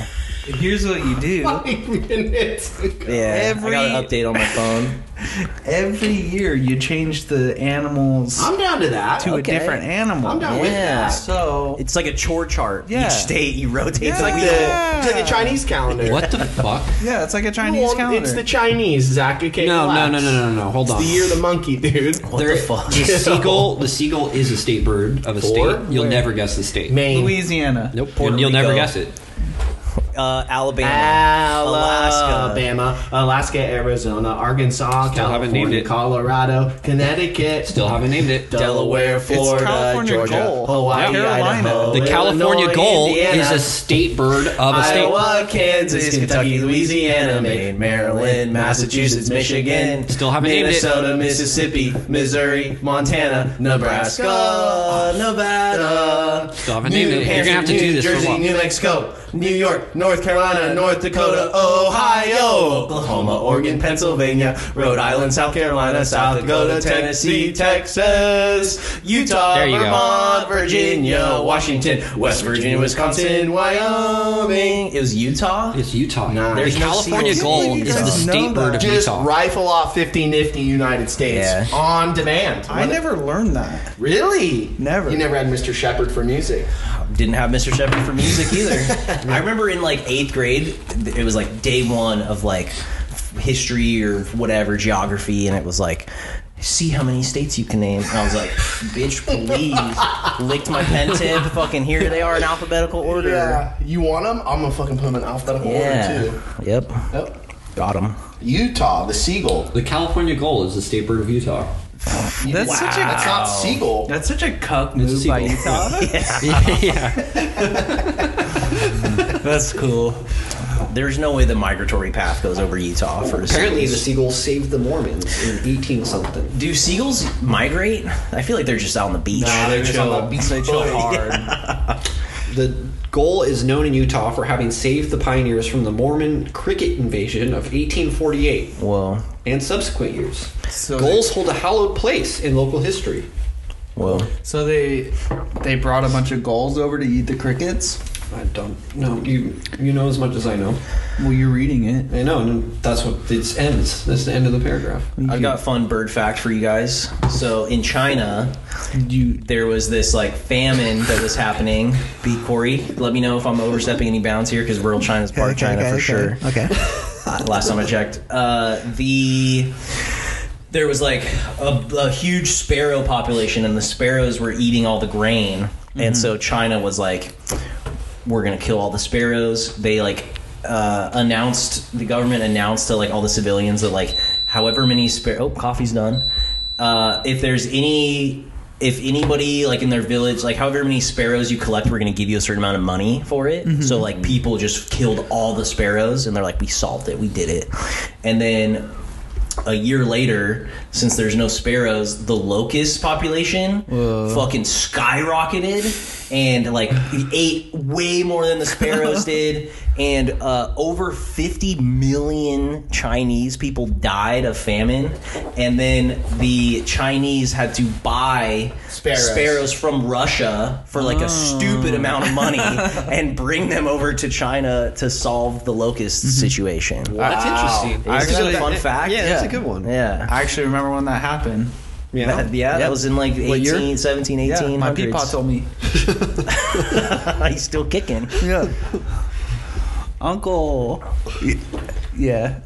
Here's what you do. 5 minutes. Yeah, I got an update on my phone. Every year you change the animals I'm down to that. to a different animal. I'm down with that. So It's like a chore chart. Yeah. Each state you rotate. Yeah. It's like It's like a Chinese calendar. What the fuck? yeah, it's like a Chinese Well, calendar. it's the Chinese, Zach. Okay, No. Hold It's on. the year of the monkey, dude. what the fuck? The seagull is a state bird of a state. You'll Where? never guess the state. Maine. Louisiana. Nope. Puerto You'll never Rico. guess it. Alabama, Alabama, Alaska, Arizona, Arkansas, Still haven't named California, it. Colorado, Connecticut, Still haven't named it. Delaware, Florida, California Georgia, gold. Hawaii, Carolina. Idaho, The California Illinois, gull Indiana, is a state bird of a state. Iowa, Kansas, Kentucky, Louisiana, Maine, Maryland, Massachusetts, Michigan, Still haven't named it. Minnesota, Mississippi, Missouri, Montana, Nebraska, Nevada, Still haven't named it. You're gonna have to do New this for a Jersey, while. New Mexico, New York, North Carolina, North Dakota, Ohio, Oklahoma, Oregon, Pennsylvania, Rhode Island, South Carolina, South Dakota, Tennessee, Texas, Utah, There you go. Vermont, Virginia, Washington, West Virginia, Wisconsin, Wyoming. It was Utah. It's Utah. Nah. The There's no California seagulls. gull You is the guys know state bird that. of Just Utah. rifle off 50 nifty United States Yeah. on demand. I never learned that. Really? Never. You never had Mr. Shepard for music. Didn't have Mr. Shepard for music either. I remember in like 8th grade, it was like day one of like history or whatever, geography, and it was like, see how many states you can name. And I was like, bitch, please. Licked my pen tip. Fucking here they are in alphabetical order. You want them? I'm gonna fucking put them in alphabetical Yeah. order too. Yep. Yep. Got them. Utah, the seagull. The California gull is the state bird of Utah. That's such a That's not seagull. that's such a cuck move by seagull. Utah. Yeah. That's cool. There's no way the migratory path goes over Utah for Apparently, the seagulls. seagulls saved the Mormons in 18 something. Do seagulls migrate? I feel like they're just out on the beach. They chill. They chill hard. The gull is known in Utah for having saved the pioneers from the Mormon cricket invasion of 1848 Whoa. and subsequent years. So Gulls hold a hallowed place in local history. Whoa. So they brought a bunch of gulls over to eat the crickets. I don't know. You know as much as I know. Well, you're reading it. I know, and that's what it ends. That's the end of the paragraph. I've got a fun bird fact for you guys. So in China, there was this like famine that was happening. B. Corey, let me know if I'm overstepping any bounds here because rural China is part of China for sure. Okay. Last time I checked, there was like a huge sparrow population, and the sparrows were eating all the grain, and so China was like, "We're gonna kill all the sparrows." They like the government announced to like all the civilians that like however many coffee's done. If anybody like in their village, like however many sparrows you collect, we're going to give you a certain amount of money for it. So like people just killed all the sparrows and they're like, we solved it, we did it. And then a year later, since there's no sparrows, the locust population fucking skyrocketed and like ate way more than the sparrows did. And over 50 million Chinese people died of famine. And then the Chinese had to buy sparrows from Russia for like a stupid amount of money and bring them over to China to solve the locust situation. That's interesting. Isn't that a Actually, fun fact? Yeah, that's a good one. Yeah. I actually remember when that happened. That was in like 18, 17, 1800s. Yeah, my peepaw told me. He's still kicking. Yeah. Uncle. Yeah.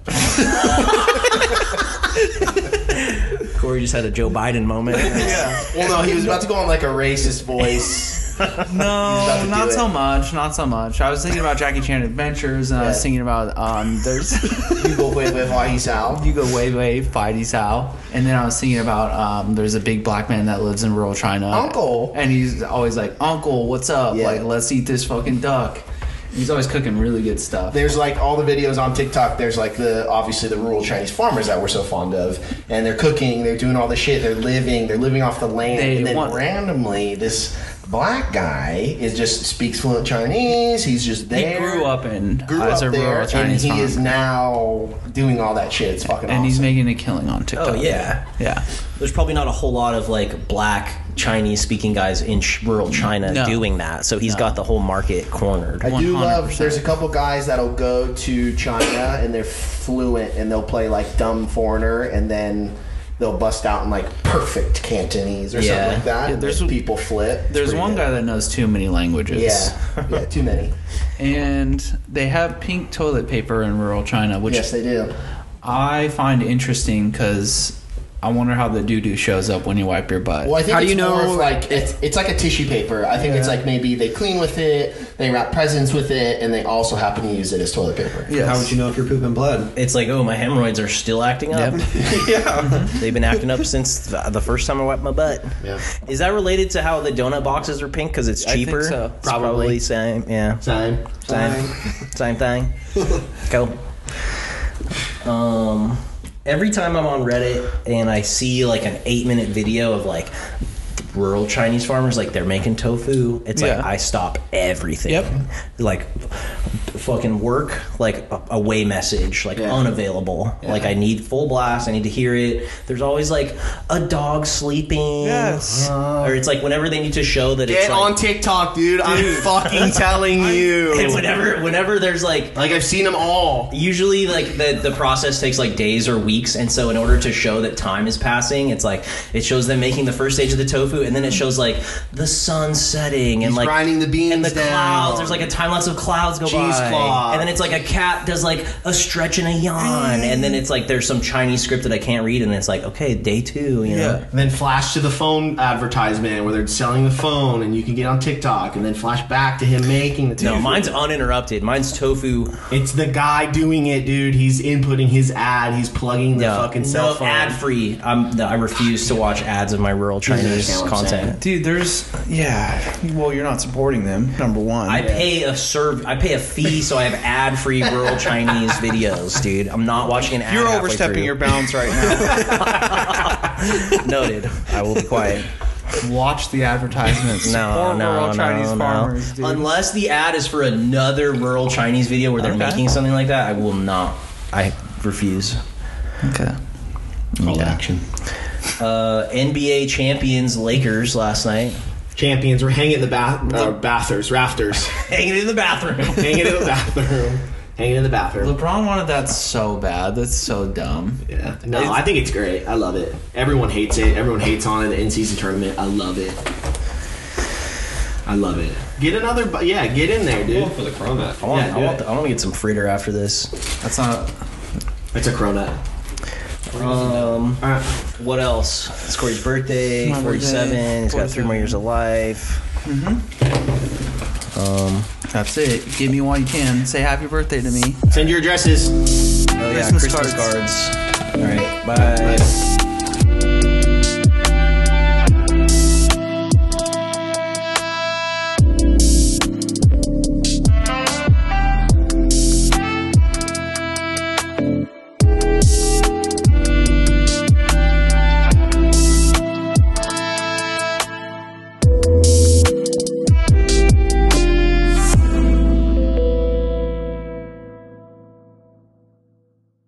Corey just had a Joe Biden moment. Well, no, he was about to go on like a racist voice. No, about to not do so it. much. Not so much. I was thinking about Jackie Chan Adventures, and I was Yeah. thinking about there's You go with Wahisao. you go way Fighty Sao, and then I was thinking about there's a big black man that lives in rural China, Uncle. and he's always like, Uncle, what's up? Yeah. Like, let's eat this fucking duck. He's always cooking really good stuff. There's like all the videos on TikTok. There's like obviously the rural Chinese farmers that we're so fond of, and they're cooking, they're doing all the shit, they're living off the land, They and then want- randomly this black guy just speaks fluent Chinese. He's just He there. grew up Grew as up a there, rural Chinese and he farmer. is now doing all that shit. It's fucking and awesome. he's making a killing on TikTok. Oh, yeah. Yeah. there's probably not a whole lot of like black Chinese speaking guys in rural China No. doing that. So he's got the whole market cornered. I do love. 100%. There's a couple guys that'll go to China and they're fluent and they'll play like dumb foreigner and then they'll bust out in like perfect Cantonese or Yeah. something like that. Yeah, and there's- people flip. It's There's pretty one good. guy that knows too many languages. Yeah, too many. And they have pink toilet paper in rural China, which Yes, they do. I find interesting because I wonder how the doo-doo shows up when you wipe your butt. Well, I think How do it's you know, more of like it's like a tissue paper. I think it's like maybe they clean with it, they wrap presents with it, and they also happen to use it as toilet paper. Yes. How would you know if you're pooping blood? It's like, oh, my hemorrhoids are still acting up. Yep. They've been acting up since the first time I wiped my butt. Yeah. Is that related to how the donut boxes are pink because it's I think cheaper? so. It's probably same. Yeah. Same. Same thing. Go. Every time I'm on Reddit and I see like an 8-minute video of like rural Chinese farmers, like they're making tofu, it's like Yeah. I stop everything. Yep. Like fucking work, like a away message, like Yeah. unavailable. Like I need full blast. I need to hear it. There's always like a dog sleeping. Yes. Or it's like whenever they need to show that it's Get like, on TikTok, dude. I'm fucking telling you. and whenever there's like Like I've seen them all. usually like the process takes like days or weeks, and so in order to show that time is passing, it's like it shows them making the first stage of the tofu, and then it shows like the sun setting and He's like grinding the beans and the down. clouds. There's like a time lapse of clouds go Cheesecloth. by, and then it's like a cat does like a stretch and a yawn, and then it's like there's some Chinese script that I can't read, and it's like okay, day 2, you know. Yeah. And then flash to the phone advertisement where they're selling the phone and you can get on TikTok and then flash back to him making the tofu. No, mine's uninterrupted. Mine's tofu. It's the guy doing it, dude. He's inputting his ad. He's plugging the fucking cell no phone. ad free. I refuse to watch ads of my rural Chinese understand what I'm content. Dude, well, you're not supporting them, number one. I pay a fee so I have ad-free rural Chinese videos, dude. I'm not watching an ad. You're halfway overstepping through. your bounds right now. Noted. I will be quiet. Watch the advertisements. No, for rural no, Chinese no, farmers, no. dude. Unless the ad is for another rural Chinese video where they're Okay. making something like that, I will not. I refuse. Okay. Call to action. NBA champions Lakers last night. Champions were hanging in the rafters. Hanging in the bathroom. Hanging in the bathroom. Hanging in the bathroom. LeBron wanted that so bad. That's so dumb. Yeah. No, I think it's great. I love it. Everyone hates it. Everyone hates on it. The in-season tournament. I love it. I love it. Get another. Get in there, dude. For the Cronut. I want, Yeah, I want to get some fritter after this. That's not. It's a cronut. What else? It's Corey's birthday. My 47. birthday, He's got 3 more years of life. That's it. Give me while you can. Say happy birthday to me. Send your addresses. Oh yeah, Christmas Christmas cards. All right, bye.